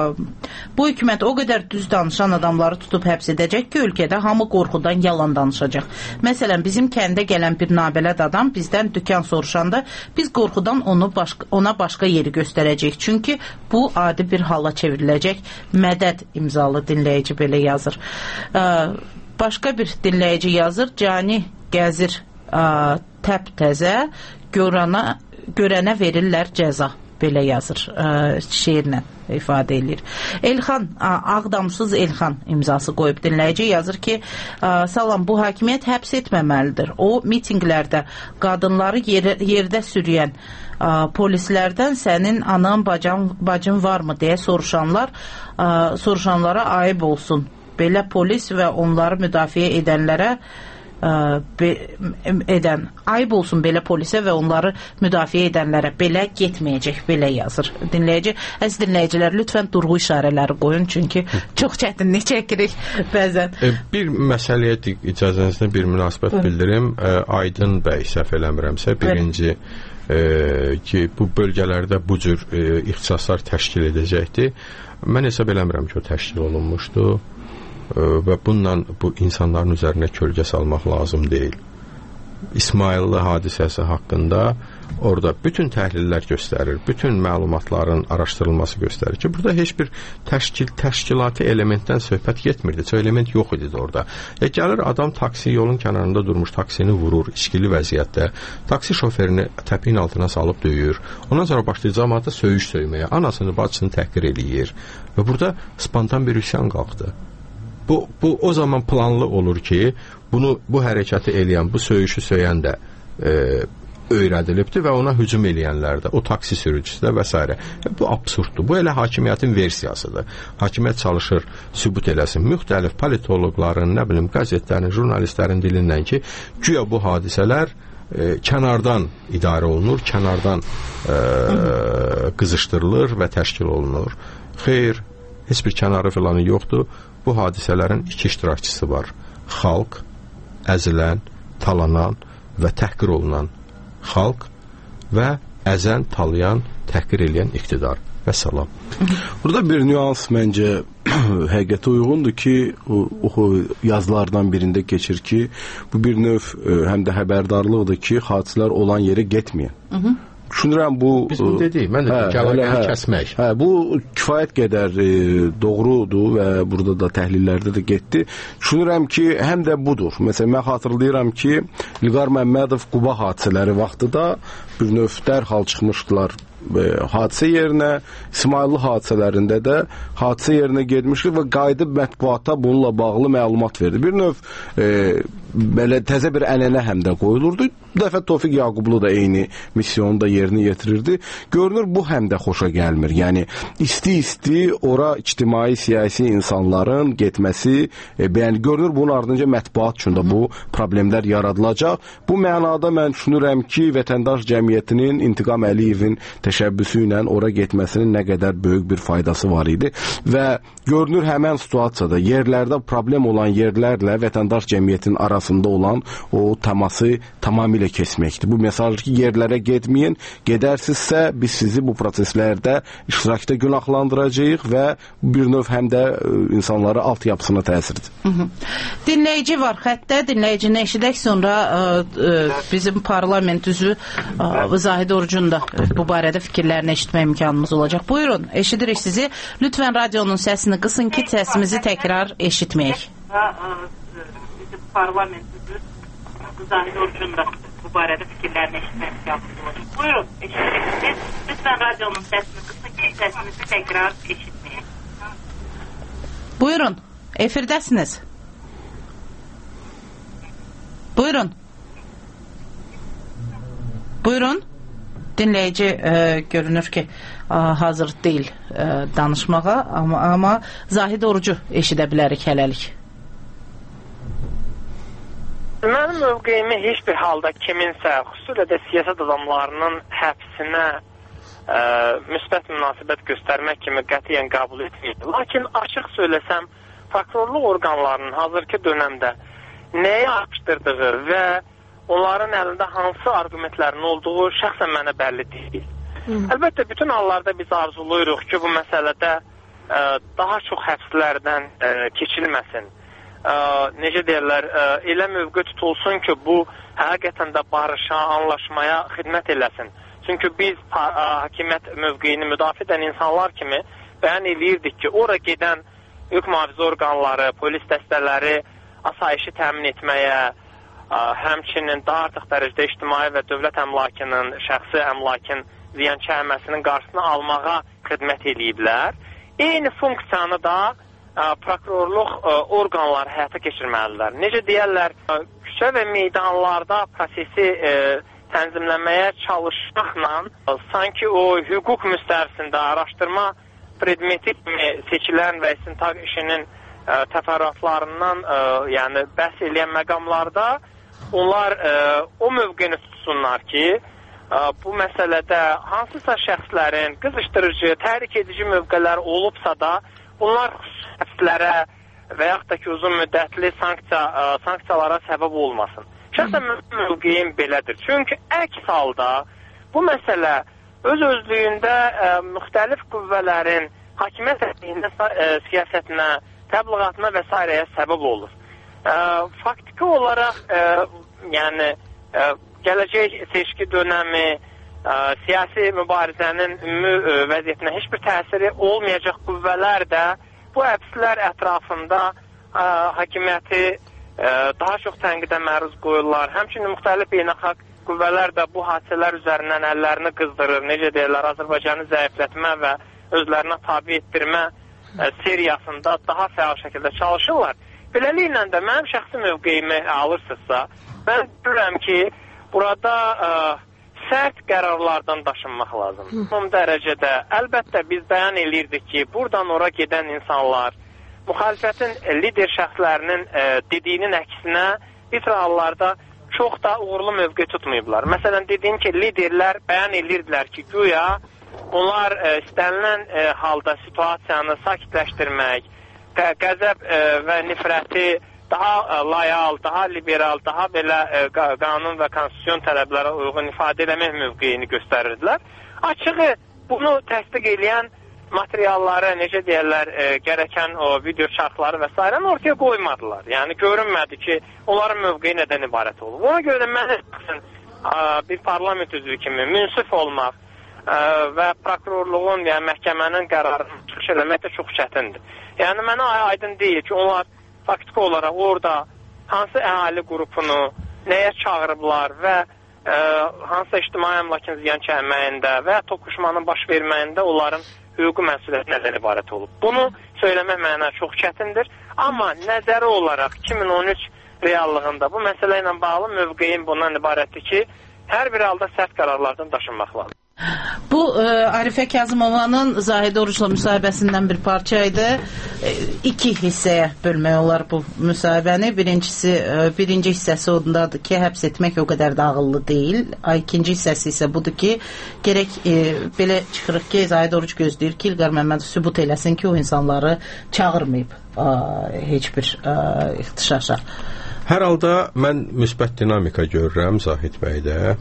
bu hökumət o qədər düz danışan adamları tutub həbs edəcək ki, ölkədə hamı qorxudan yalan danışacaq. Məsələn, bizim kəndə gələn bir nabələd adam bizdən dükan soruşanda biz qorxudan onu başqa, ona başqa yeri göstərəcək. Çünki bu adi bir hala çevriləcək. Mədəd imzalı dinləyici belə yazır. Başqa bir dinləyici yazır, Cani gəzir ə, təp-təzə, görənə, görənə verirlər cəza. Belə yazır, ə, şeirlə ifadə edir. Elxan, ə, Ağdamsız Elxan imzası qoyub dinləyici yazır ki, ə, salam, bu hakimiyyət həbs etməməlidir. O, mitinqlərdə qadınları yer, yerdə sürüyən ə, polislərdən sənin anan, bacan, bacın varmı deyə soruşanlar, ə, soruşanlara ayıb olsun. Belə polis və onları müdafiə edənlərə Be, edən, ayıb olsun belə polisə və onları müdafiə edənlərə, belə getməyəcək, belə yazır dinləyici. Əziz dinləyicilər, lütfən durğu işarələri qoyun, çünki çox çətinlik çəkirik bəzən. Bir məsələyə icazənizlə bir münasibət bildirim. Aydın bəy səhv eləmirəmsə, birinci e, ki, bu bölgələrdə bu cür e, ixtisaslar təşkil edəcəkdir. Mən hesab eləmirəm ki, o təşkil olunmuşdu və bununla bu insanların üzərinə kölgə salmaq lazım deyil. İsmailli hadisəsi haqqında orada bütün təhlillər göstərir, bütün məlumatların araşdırılması göstərir ki, burada heç bir təşkil, təşkilati elementdən söhbət getmirdi. Çox element yox idi orada. Ya gəlir adam taksi yolun kənarında durmuş, taksini vurur, içkili vəziyyətdə, taksi şoferini təpiyin altına salıb döyür. Ondan sonra başlayır cəmaata söyüş söyməyə, anasını, bacısını təhqir eləyir və burada spontan bir üsyan qalxdı. Bu, bu o zaman planlı olur ki, bunu bu hərəkəti eləyən, bu söyüşü söyən də e, öyrədilibdir və ona hücum eləyənlər də, o taksi sürücüsü də və s. Bu absurddur. Bu elə hakimiyyətin versiyasıdır. Hakimiyyət çalışır, sübut eləsin. Müxtəlif politologların, nə bilim, qəzetlərin, jurnalistlərin dilindən ki, güya bu hadisələr e, kənardan idarə olunur, kənardan e, qızışdırılır və təşkil olunur. Xeyr, heç bir kənarı filanı yoxdur. Bu hadisələrin iki iştirakçısı var. Xalq, əzilən, talanan və təhqir olunan xalq və əzən, talayan, təhqir eləyən iqtidar. Və salam. Burada bir nüans məncə həqiqətə uyğundur ki, o, o yazılardan birində keçir ki, bu bir növ həm də xəbərdarlıqdır ki, hadisələr olan yerə getməyən. Hı -hı. Düşünürəm bu... Biz bunu dedik, mən də gələni kəsmək. Hə, bu kifayət qədər e, doğrudur və burada da təhlillərdə də getdi. Düşünürəm ki, həm də budur. Məsələn, mən xatırlayıram ki, İlqar Məmmədov Quba hadisələri vaxtıda bir növ dərhal çıxmışdılar e, hadisə yerinə. İsmailli hadisələrində də hadisə yerinə getmişdi və qayıdıb mətbuata bununla bağlı məlumat verdi. Bir növ e, belə təzə bir ənənə həm də qoyulurdu. Bu dəfə Tofiq Yaqublu da eyni misyonu da yerinə yetirirdi. Görünür, bu həm də xoşa gəlmir. Yəni, isti-isti ora ictimai, siyasi insanların getməsi, e, yəni, görünür, bunun ardınca mətbuat üçün də bu problemlər yaradılacaq. Bu mənada mən düşünürəm ki, vətəndaş cəmiyyətinin İntiqam Əliyevin təşəbbüsü ilə ora getməsinin nə qədər böyük bir faydası var idi. Və görünür, həmən situasiyada yerlərdə problem olan yerlərlə vətəndaş cəmiyyətin arasında olan o təması tamamilə kesməkdir. Bu mesaj ki, yerlərə getməyin, gedərsinizsə biz sizi bu proseslərdə iştirakda günahlandıracağıq və bir növ həm də insanları altyapısına təsirdir. Hı -hı. Dinləyici var xəttə, dinləyicini eşidək, sonra ə, ə, bizim parlament üzvü ə, Zahid Orucun da bu barədə fikirlərini eşitmək imkanımız olacaq. Buyurun, eşidirik sizi. Lütfən radionun səsini qısın ki, səsimizi təkrar eşitməyək. Bizim parlament üzvü Zahid Orucun da bu barədə fikirlərini eşitmək imkanımız olacaq. Buyurun, eşidirik sizi. Lütfən radionun səsini qısın ki, səsimizi təkrar eşitməyək. Buyurun, efirdəsiniz. Buyurun. Buyurun. Dinləyici e, görünür ki, e, hazır deyil e, danışmağa, amma, amma Zahid Orucu eşidə bilərik hələlik. Mənim mövqeyimi heç bir halda kiminsə, xüsusilə də siyasət adamlarının həbsinə ə, müsbət münasibət göstərmək kimi qətiyyən qəbul etməyir. Lakin açıq söyləsəm, prokurorluq orqanlarının hazırki dönəmdə nəyi araşdırdığı və onların əlində hansı argumentlərin olduğu şəxsən mənə bəlli deyil. Hı. Əlbəttə, bütün hallarda biz arzuluyuruq ki, bu məsələdə ə, daha çox həbslərdən ə, keçilməsin. Ə, necə deyirlər, ə, elə mövqe tutulsun ki, bu həqiqətən də barışa, anlaşmaya xidmət eləsin. Çünki biz ə, hakimiyyət mövqeyini müdafiə edən insanlar kimi bəyan eləyirdik ki, ora gedən hüquq mühafizə orqanları, polis dəstələri asayişi təmin etməyə, həmçinin daha artıq dərəcədə ictimai və dövlət əmlakının, şəxsi əmlakın ziyan çəkməsinin qarşısını almağa xidmət ediblər. Eyni funksiyanı da prokurorluq orqanları həyata keçirməlidirlər. Necə deyərlər, küçə və meydanlarda prosesi tənzimləməyə çalışmaqla sanki o hüquq müstəvisində araşdırma predmeti kimi seçilən və istintaq işinin təfərrüatlarından yəni bəhs edən məqamlarda onlar o mövqeni tutsunlar ki, bu məsələdə hansısa şəxslərin qızışdırıcı, təhrik edici mövqelər olubsa da bunlar həbslərə və yaxud da ki, uzun müddətli sanksiya, sanksiyalara səbəb olmasın. Şəxsən mövqeyim belədir. Çünki əks halda bu məsələ öz-özlüyündə ə, müxtəlif qüvvələrin hakimiyyət əleyhində siyasətinə, təbliğatına və s. səbəb olur. Ə, faktiki olaraq ə, yəni ə, gələcək seçki dönəmi, ə, siyasi mübarizənin ümumi ə, vəziyyətinə heç bir təsiri olmayacaq qüvvələr də bu həbslər ətrafında ə, hakimiyyəti ə, daha çox tənqidə məruz qoyurlar. Həmçinin müxtəlif beynəlxalq qüvvələr də bu hadisələr üzərindən əllərini qızdırır. Necə deyirlər, Azərbaycanı zəiflətmə və özlərinə tabi etdirmə ə, seriyasında daha fəal şəkildə çalışırlar. Beləliklə də mənim şəxsi mövqeyimi alırsınızsa, mən görürəm ki, burada ə, sərt qərarlardan daşınmaq lazım. Bu dərəcədə əlbəttə biz bəyan eləyirdik ki, buradan ora gedən insanlar müxalifətin lider şəxslərinin ə, dediyinin əksinə bir sıra hallarda çox da uğurlu mövqe tutmayıblar. Məsələn, dediyim ki, liderlər bəyan edirdilər ki, güya onlar ə, istənilən ə, halda situasiyanı sakitləşdirmək, qə qəzəb ə, və nifrəti daha ə, layal, daha liberal, daha belə ə, qanun və konstitusyon tələblərə uyğun ifadə eləmək mövqeyini göstərirdilər. Açığı bunu təsdiq edən materialları, necə deyərlər, ə, gərəkən o video çarxları və s. ortaya qoymadılar. Yəni görünmədi ki, onların mövqeyi nədən ibarət olur. Buna görə də mən ə, bir parlament üzvü kimi münsif olmaq ə, və prokurorluğun, yəni məhkəmənin qərarını çıxış eləmək də çox çətindir. Yəni mənə aydın deyil ki, onlar faktiki olaraq orada hansı əhali qrupunu nəyə çağırıblar və ə, hansısa ictimai əmlakın ziyan çəkməyində və toqquşmanın baş verməyində onların hüquqi məsuliyyəti nədən ibarət olub. Bunu söyləmək mənə çox çətindir. Amma nəzəri olaraq iki min on üç reallığında bu məsələ ilə bağlı mövqeyim bundan ibarətdir ki, hər bir halda sərt qərarlardan daşınmaq lazım. Bu e, Arifə Kazımovanın Zahid Orucla müsahibəsindən bir parça idi. E, iki hissəyə bölmək olar bu müsahibəni. Birincisi, e, birinci hissəsi ondadır ki, həbs etmək o qədər də ağıllı deyil. İkinci hissəsi isə budur ki, gərək e, belə çıxırıq ki, Zahid Oruc gözləyir ki, İlqar Məmmədov sübut eləsin ki, o insanları çağırmayıb a, heç bir a, ixtişaşa. Hər halda mən müsbət dinamika görürəm Zahid bəydə.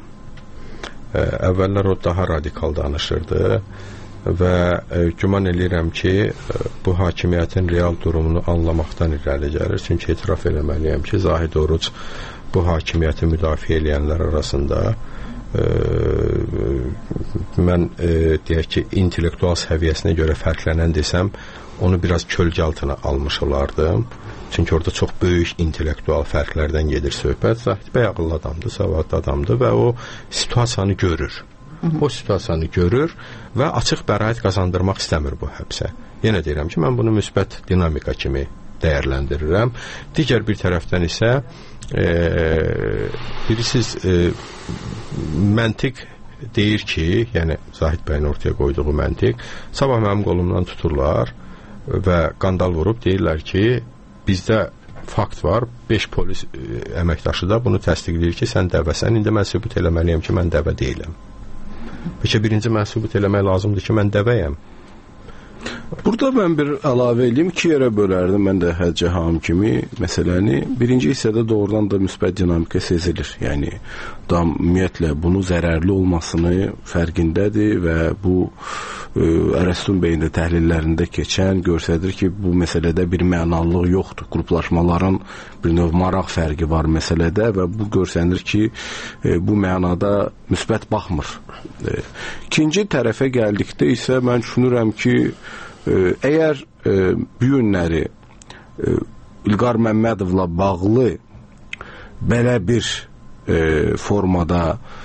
Əvvəllər o daha radikal danışırdı və e, güman eləyirəm ki, e, bu hakimiyyətin real durumunu anlamaqdan irəli gəlir. Çünki etiraf eləməliyəm ki, Zahid Oruc bu hakimiyyəti müdafiə edənlər arasında e, mən e, deyək ki, intellektual səviyyəsinə görə fərqlənən desəm, onu biraz kölgə altına almış olardım. Çünki orada çox böyük intellektual fərqlərdən gedir söhbət. Zahid bəy ağıllı adamdır, savadlı adamdır və o situasiyanı görür. Hı -hı. O situasiyanı görür və açıq bəraət qazandırmaq istəmir bu həbsə. Yenə deyirəm ki, mən bunu müsbət dinamika kimi dəyərləndirirəm. Digər bir tərəfdən isə e, birisiz e, məntiq deyir ki, yəni Zahid bəyin ortaya qoyduğu məntiq, sabah mənim qolumdan tuturlar və qandal vurub deyirlər ki, bizdə fakt var, beş polis ə, əməkdaşı da bunu təsdiqləyir ki, sən dəvəsən, indi mən sübut eləməliyəm ki, mən dəvə deyiləm. Peki, birinci mən sübut eləmək lazımdır ki, mən dəvəyəm. Burada mən bir əlavə edeyim, iki yerə bölərdim mən də Həcə Ham kimi məsələni. Birinci hissədə doğrudan da müsbət dinamika sezilir. Yəni, da ümumiyyətlə bunu zərərli olmasını fərqindədir və bu ə, Ərəstun bəyin də təhlillərində keçən göstərir ki, bu məsələdə bir mənalılıq yoxdur. Qruplaşmaların bir növ maraq fərqi var məsələdə və bu göstərir ki, ə, bu mənada müsbət baxmır. Ə, ikinci tərəfə gəldikdə isə mən düşünürəm ki, ə, əgər ə, bu günləri ə, İlqar Məmmədovla bağlı belə bir e, formada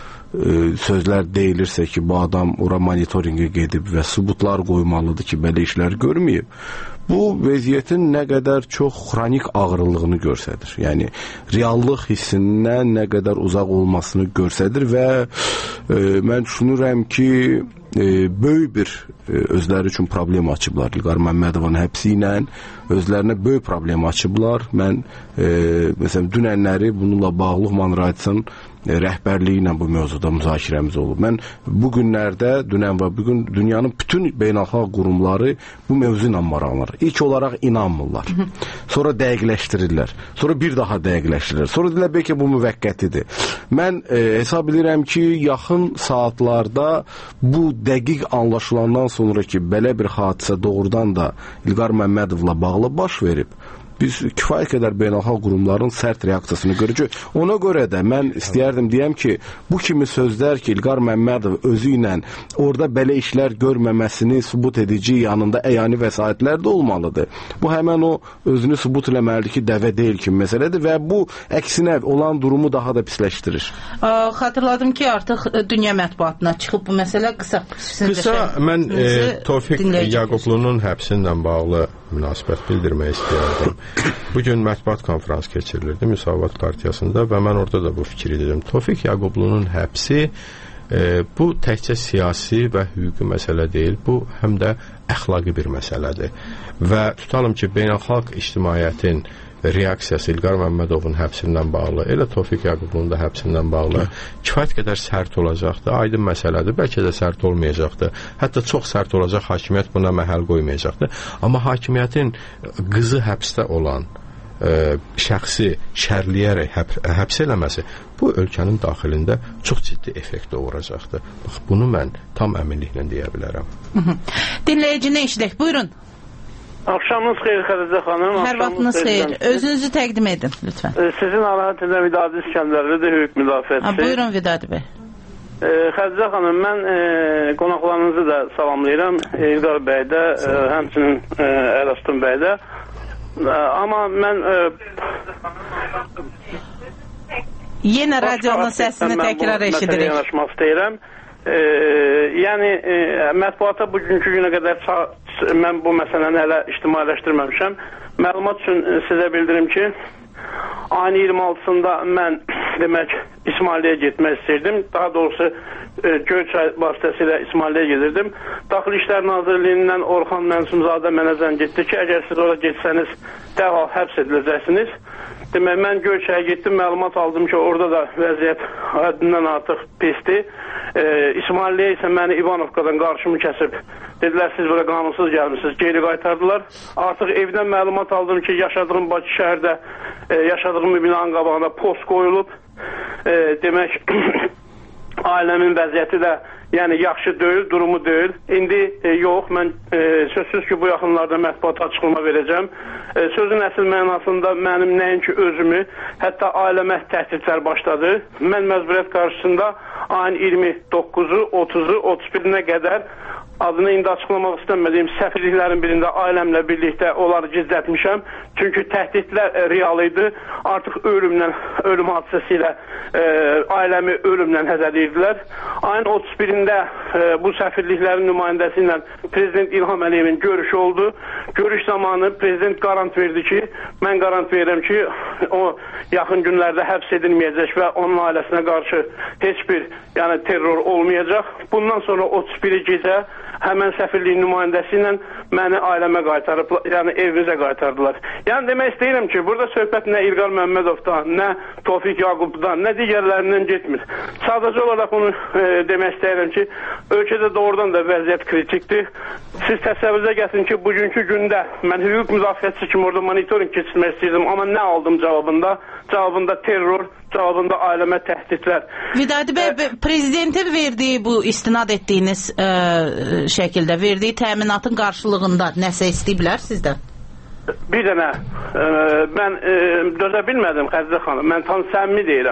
e, sözlər deyilirsə ki, bu adam ora monitorinqə gedib və sübutlar qoymalıdır ki, belə işlər görməyib. Bu vəziyyətin nə qədər çox xronik ağırlığını göstərir. Yəni reallıq hissindən nə qədər uzaq olmasını göstərir və e, mən düşünürəm ki, e, böyük bir e, özləri üçün problem açıblar. İlqar Məmmədovun həbsi ilə özlərinə böyük problem açıblar. Mən e, məsələn dünənləri bununla bağlı Human Rights-ın rəhbərliyi ilə bu mövzuda müzakirəmiz olub. Mən bu günlərdə, dünən və bugün dünyanın bütün beynəlxalq qurumları bu mövzu ilə maraqlanır. İlk olaraq inanmırlar. Sonra dəqiqləşdirirlər. Sonra bir daha dəqiqləşdirirlər. Sonra deyirlər, bəlkə bu müvəqqətidir. Mən e, hesab edirəm ki, yaxın saatlarda bu dəqiq anlaşılandan sonra ki, belə bir hadisə doğrudan da İlqar Məmmədovla bağlı baş verib, biz kifayət qədər beynəlxalq qurumların sərt reaksiyasını görəcək. Ona görə də mən istəyərdim deyəm ki, bu kimi sözlər ki, İlqar Məmmədov özü ilə orada belə işlər görməməsini sübut edici yanında əyani vəsaitlər də olmalıdır. Bu həmən o özünü sübut eləməlidir ki, dəvə deyil kimi məsələdir və bu əksinə olan durumu daha da pisləşdirir. Ə, xatırladım ki, artıq dünya mətbuatına çıxıb bu məsələ qısa. Qısa, mən e, Tofiq Yaqublu'nun həbsi ilə bağlı münasibət bildirmək istəyərdim. Bugün mətbuat konferansı keçirilirdi Müsavat partiyasında və mən orada da bu fikri dedim. Tofiq Yaqublu'nun həbsi e, bu təkcə siyasi və hüquqi məsələ deyil, bu həm də əxlaqi bir məsələdir. Və tutalım ki, beynəlxalq ictimaiyyətin reaksiyası İlqar Məmmədovun həbsindən bağlı, elə Tofiq Yaqublu'nun da həbsindən bağlı kifayət qədər sərt olacaqdır, aydın məsələdir, bəlkə də sərt olmayacaqdır, hətta çox sərt olacaq, hakimiyyət buna məhəl qoymayacaqdır, amma hakimiyyətin qızı həbsdə olan e, şəxsi şərliyərək həb həbs eləməsi bu ölkənin daxilində çox ciddi effekt doğuracaqdır. Bax, bunu mən tam əminliklə deyə bilərəm. Dinləyicinə eşidək, buyurun. Axşamınız xeyir Xədicə xanım. Hər vaxtınız xeyir. Özünüzü təqdim edin, lütfən. Sizin narahat edən Vidadi İskəndərlidir, hüquq müdafiəçisi. Buyurun Vidadi bəy. Xədicə xanım, mən e, qonaqlarınızı da salamlayıram. İlqar bəy də, e, həmçinin e, Əlastun bəy də. E, amma mən... E, Yenə radionun səsini təkrar eşidirik. Mən bu məsələyə yanaşmaq istəyirəm. E, yəni, e, mətbuata bugünkü günə qədər mən bu məsələni hələ ictimailəşdirməmişəm. Məlumat üçün sizə bildirim ki, ayın iyirmi altısında mən demək İsmailiyyə getmək istəyirdim. Daha doğrusu e, Göyçay vasitəsilə İsmailiyyə gedirdim. Daxili İşlər Nazirliyindən Orxan Mənsumzadə mənə zəng etdi ki, əgər siz oraya getsəniz dərhal həbs ediləcəksiniz. Demək, mən Göyçaya getdim, məlumat aldım ki, orada da vəziyyət həddindən artıq pisdir. E, İsmailiyyə isə məni İvanovkadan qarşımı kəsib. Dedilər, siz burada qanunsuz gəlmişsiniz, geri qaytardılar. Artıq evdən məlumat aldım ki, yaşadığım Bakı şəhərdə, e, yaşadığım binanın qabağına post qoyulub. E, demək, ailəmin vəziyyəti də yəni yaxşı deyil, durumu deyil. İndi e, yox, mən e, sözsüz ki, bu yaxınlarda mətbuat açıqlama verəcəm. E, sözün əsl mənasında mənim nəinki özümü, hətta ailəmə təhdidlər başladı. Mən məcburiyyət qarşısında ayın iyirmi doqquzu, otuzu, otuz birinə qədər adını indi açıqlamaq istəmədiyim səfirliklərin birində ailəmlə birlikdə onları gizlətmişəm. Çünki təhdidlər e, real idi. Artıq ölümlə, ölüm hadisəsi ilə e, ailəmi ölümlə həzərləyirdilər. Ayın otuz birində e, bu səfirliklərin nümayəndəsi ilə Prezident İlham Əliyevin görüşü oldu. Görüş zamanı Prezident qarant verdi ki, mən qarant verirəm ki, o yaxın günlərdə həbs edilməyəcək və onun ailəsinə qarşı heç bir yəni, terror olmayacaq. Bundan sonra otuz biri gecə həmən səfirliyin nümayəndəsi ilə məni ailəmə qaytarıb, yəni evimizə qaytardılar. Yəni demək istəyirəm ki, burada söhbət nə İlqar Məmmədovdan, nə Tofiq Yaqubdan, nə digərlərindən getmir. Sadəcə olaraq onu e, demək istəyirəm ki, ölkədə doğrudan da vəziyyət kritikdir. Siz təsəvvürə gətirin ki, bugünkü gündə mən hüquq müdafiəçisi kimi orada monitoring keçirmək istəyirdim, amma nə aldım cavabında? Cavabında terror, cavabında ailəmə təhdidlər. Vidadi bəy, e, prezidentin verdiyi bu istinad etdiyiniz e, şəkildə, verdiyi təminatın qarşılığında nəsə istəyiblər sizdən? Bir dənə, e, mən e, dözə bilmədim Xədicə xanım, mən tam səmimi deyirəm.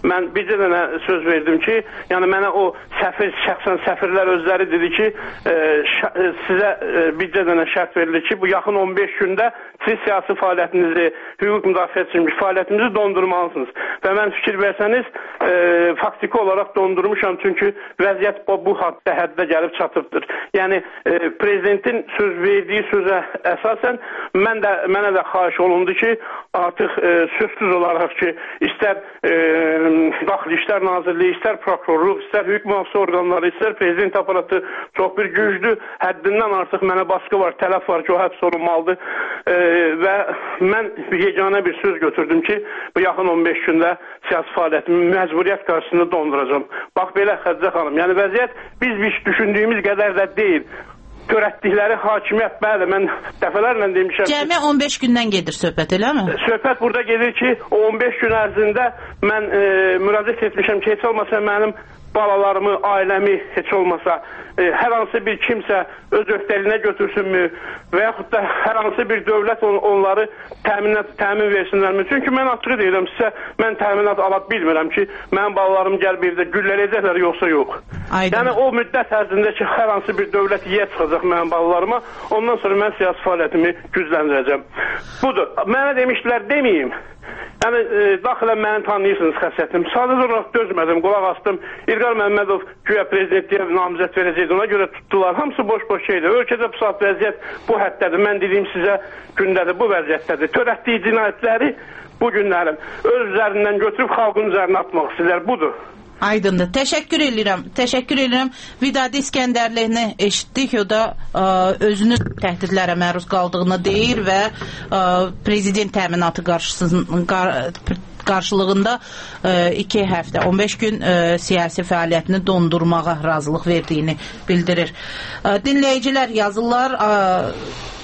mən bircə dənə söz verdim ki, yəni mənə o səfir, şəxsən səfirlər özləri dedi ki, e, şə, sizə e, bircə dənə şərt verilir ki, bu yaxın on beş gündə siz siyasi fəaliyyətinizi, hüquq müdafiəsi üçün fəaliyyətinizi dondurmalısınız. Və mən fikir versəniz, e, faktiki olaraq dondurmuşam, çünki vəziyyət bu, bu həddə, həddə gəlib çatıbdır. Yəni, e, prezidentin söz verdiyi sözə əsasən, mən də, mənə də xahiş olundu ki, artıq e, sözsüz olaraq ki, istər e, Daxili İşlər Nazirliyi, istər prokurorluq, istər hüquq mühafizə orqanları, istər prezident aparatı çox bir güclü, həddindən artıq mənə baskı var, tələf var ki, o həbs olunmalıdır. E, və mən yeganə bir söz götürdüm ki, bu yaxın on beş gündə siyasi fəaliyyətimi məcburiyyət qarşısında donduracağım. Bax belə Xədicə xanım, yəni vəziyyət biz biz düşündüyümüz qədər də deyil. Törətdikləri hakimiyyət, bəli, mən dəfələrlə demişəm. Cəmi on beş gündən gedir söhbət, eləmi? Söhbət burada gedir ki, o on beş gün ərzində mən e, müraciət etmişəm ki, heç olmasa mənim balalarımı, ailəmi heç olmasa e, hər hansı bir kimsə öz öhdəliyinə götürsünmü və yaxud da hər hansı bir dövlət on, onları təminat, təmin versinlərmi? Çünki mən açığı deyirəm sizə, mən təminat ala bilmirəm ki, mənim balalarım gəl bir də güllələyəcəklər yoxsa yox. Aydın. Yəni o müddət ərzində ki, hər hansı bir dövlət yer çıxacaq mənim balalarıma, ondan sonra mən siyasi fəaliyyətimi gücləndirəcəm. Budur. Mənə demişdilər, deməyim. Yəni, e, daxilən məni tanıyırsınız xəsətim. Sadəcə olaraq dözmədim, qulaq astım. İlqar Məmmədov güya prezidentliyə namizəd verəcəkdi, ona görə tutdular. Hamısı boş-boş şeydir. Ölkədə bu saat vəziyyət bu həddədir. Mən dediyim sizə gündədir, bu vəziyyətdədir. Törətdiyi cinayətləri bu günlərim öz üzərindən götürüb xalqın üzərinə atmaq istəyirlər. Budur. Aydındır. Təşəkkür edirəm. Təşəkkür edirəm. Vidadi İskəndərliyini eşitdik. O da ə, özünün təhdidlərə məruz qaldığını deyir və ə, prezident təminatı qarşısında qar, qarşılığında ə, iki həftə, on beş gün ə, siyasi fəaliyyətini dondurmağa razılıq verdiyini bildirir. Ə, dinləyicilər yazırlar. Ə,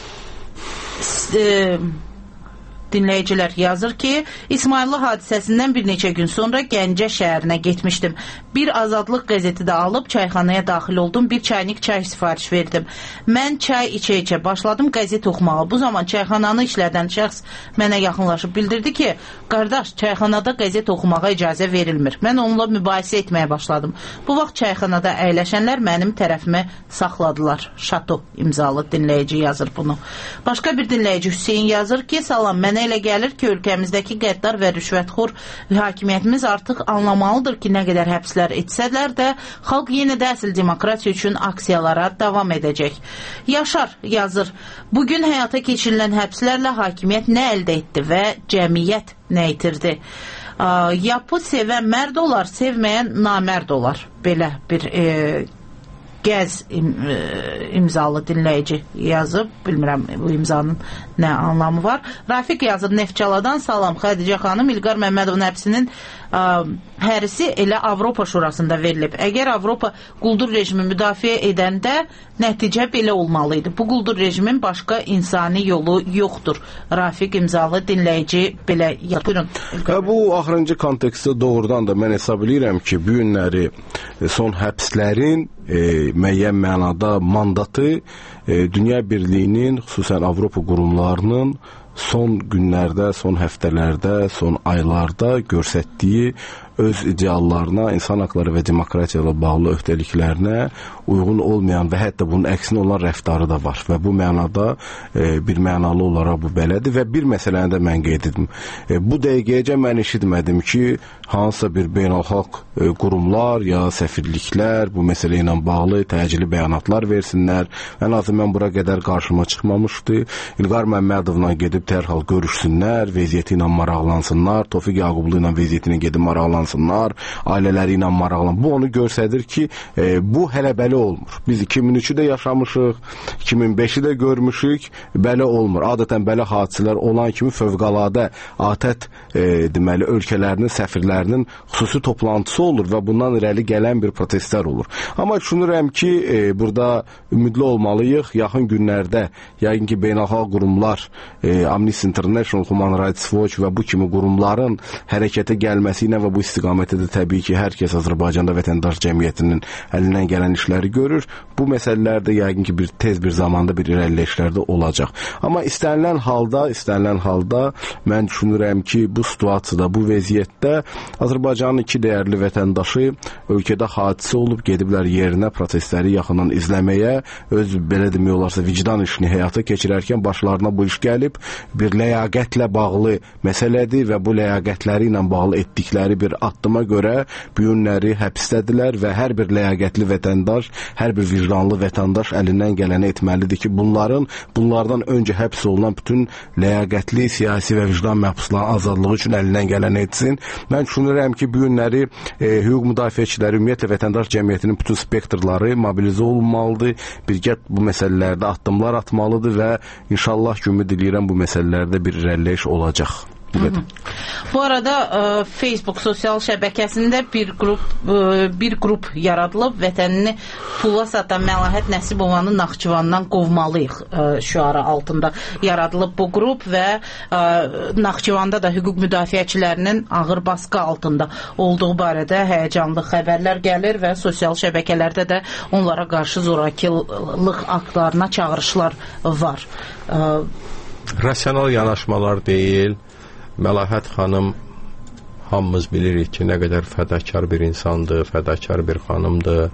ə, Dinləyicilər yazır ki, İsmayıllı hadisəsindən bir neçə gün sonra Gəncə şəhərinə getmişdim. Bir Azadlıq qəzeti də alıb çayxanaya daxil oldum. Bir çaynik çay sifariş verdim. Mən çay içə-içə başladım qəzet oxumağa. Bu zaman çayxananı işlədən şəxs mənə yaxınlaşıb bildirdi ki, qardaş, çayxanada qəzet oxumağa icazə verilmir. Mən onunla mübahisə etməyə başladım. Bu vaxt çayxanada əyləşənlər mənim tərəfimi saxladılar. Şato imzalı dinləyici yazır bunu. Başqa bir dinləyici Hüseyin yazır ki, salam, mən Mənə elə gəlir ki, ölkəmizdəki qəddar və rüşvətxor hakimiyyətimiz artıq anlamalıdır ki, nə qədər həbslər etsələr də, xalq yenə də əsl demokratiya üçün aksiyalara davam edəcək. Yaşar yazır, bugün həyata keçirilən həbslərlə hakimiyyət nə əldə etdi və cəmiyyət nə itirdi? Yapı sevən mərd olar, sevməyən namərd olar. Belə bir e, Gəz im, e, imzalı dinləyici yazıb. Bilmirəm bu imzanın nə anlamı var. Rafiq yazır Neftçaladan, salam Xədicə xanım, İlqar Məmmədovun həbsinin ə, hərisi elə Avropa Şurasında verilib. Əgər Avropa quldur rejimi müdafiə edəndə nəticə belə olmalı idi. Bu quldur rejimin başqa insani yolu yoxdur. Rafiq imzalı dinləyici belə yazır. Buyurun. Hə, bu axırıncı kontekstdə doğrudan da mən hesab edirəm ki, bu günləri son həbslərin e, müəyyən mənada mandatı e, Dünya Birliyinin, xüsusən Avropa qurumlarının son günlərdə, son həftələrdə, son aylarda göstərdiyi öz ideallarına, insan haqları və demokratiya ilə bağlı öhdəliklərinə uyğun olmayan və hətta bunun əksinə olan rəftarı da var və bu mənada e, bir mənalı olaraq bu belədir və bir məsələni də mən qeyd edim. E, bu dəqiqəyəcə mən eşitmədim ki, hansısa bir beynəlxalq e, qurumlar ya səfirliklər bu məsələ ilə bağlı təcili bəyanatlar versinlər. Ən azı mən bura qədər qarşıma çıxmamışdı. İlqar Məmmədovla gedib dərhal görüşsünlər, vəziyyəti ilə maraqlansınlar, Tofiq Yaqublu ilə vəziyyətinə gedib maraqlansınlar, ailələri ilə maraqlan. Bu onu göstərir ki, e, bu hələ belə olmur. Biz iki min üçü də yaşamışıq, iki min beşi də görmüşük, belə olmur. Adətən belə hadisələr olan kimi fövqəladə ATƏT e, deməli ölkələrinin səfirlərinin xüsusi toplantısı olur və bundan irəli gələn bir protestlər olur. Amma düşünürəm ki, e, burada ümidli olmalıyıq. Yaxın günlərdə yəqin ki, beynəlxalq qurumlar, e, Amnesty International, Human Rights Watch və bu kimi qurumların hərəkətə gəlməsi ilə və bu istiqamətdə də təbii ki, hər kəs Azərbaycanda vətəndaş cəmiyyətinin əlindən gələn işləri görür. Bu məsələlərdə yəqin ki, bir tez bir zamanda bir irəliləyişlərdə olacaq. Amma istənilən halda, istənilən halda mən düşünürəm ki, bu situasiyada, bu vəziyyətdə Azərbaycanın iki dəyərli vətəndaşı ölkədə hadisə olub, gediblər yerinə prosesləri yaxından izləməyə, öz belə demək olarsa vicdan işini həyata keçirərkən başlarına bu iş gəlib, bir ləyaqətlə bağlı məsələdir və bu ləyaqətləri ilə bağlı etdikləri bir addıma görə bu günləri həbsdədirlər və hər bir ləyaqətli vətəndaş, hər bir vicdanlı vətəndaş əlindən gələni etməlidir ki, bunların, bunlardan öncə həbs olunan bütün ləyaqətli siyasi və vicdan məhbuslarının azadlığı üçün əlindən gələni etsin. Mən düşünürəm ki, bu günləri e, hüquq müdafiəçiləri, ümumiyyətlə vətəndaş cəmiyyətinin bütün spektrları mobilizə olunmalıdır, birgə bu məsələlərdə addımlar atmalıdır və inşallah ki, ümid edirəm bu məsələlərdə bir irəliləyiş olacaq. Hı -hı. Bu arada e, Facebook sosial şəbəkəsində bir qrup e, bir qrup yaradılıb, vətənini pula satan Məlahət Nəsibovanı Naxçıvandan qovmalıyıq e, şüarı altında yaradılıb bu qrup və e, Naxçıvanda da hüquq müdafiəçilərinin ağır baskı altında olduğu barədə həyəcanlı xəbərlər gəlir və sosial şəbəkələrdə də onlara qarşı zorakılıq aktlarına çağırışlar var. E, Rasional yanaşmalar deyil. Məlahət xanım hamımız bilirik ki, nə qədər fədakar bir insandır, fədakar bir xanımdır.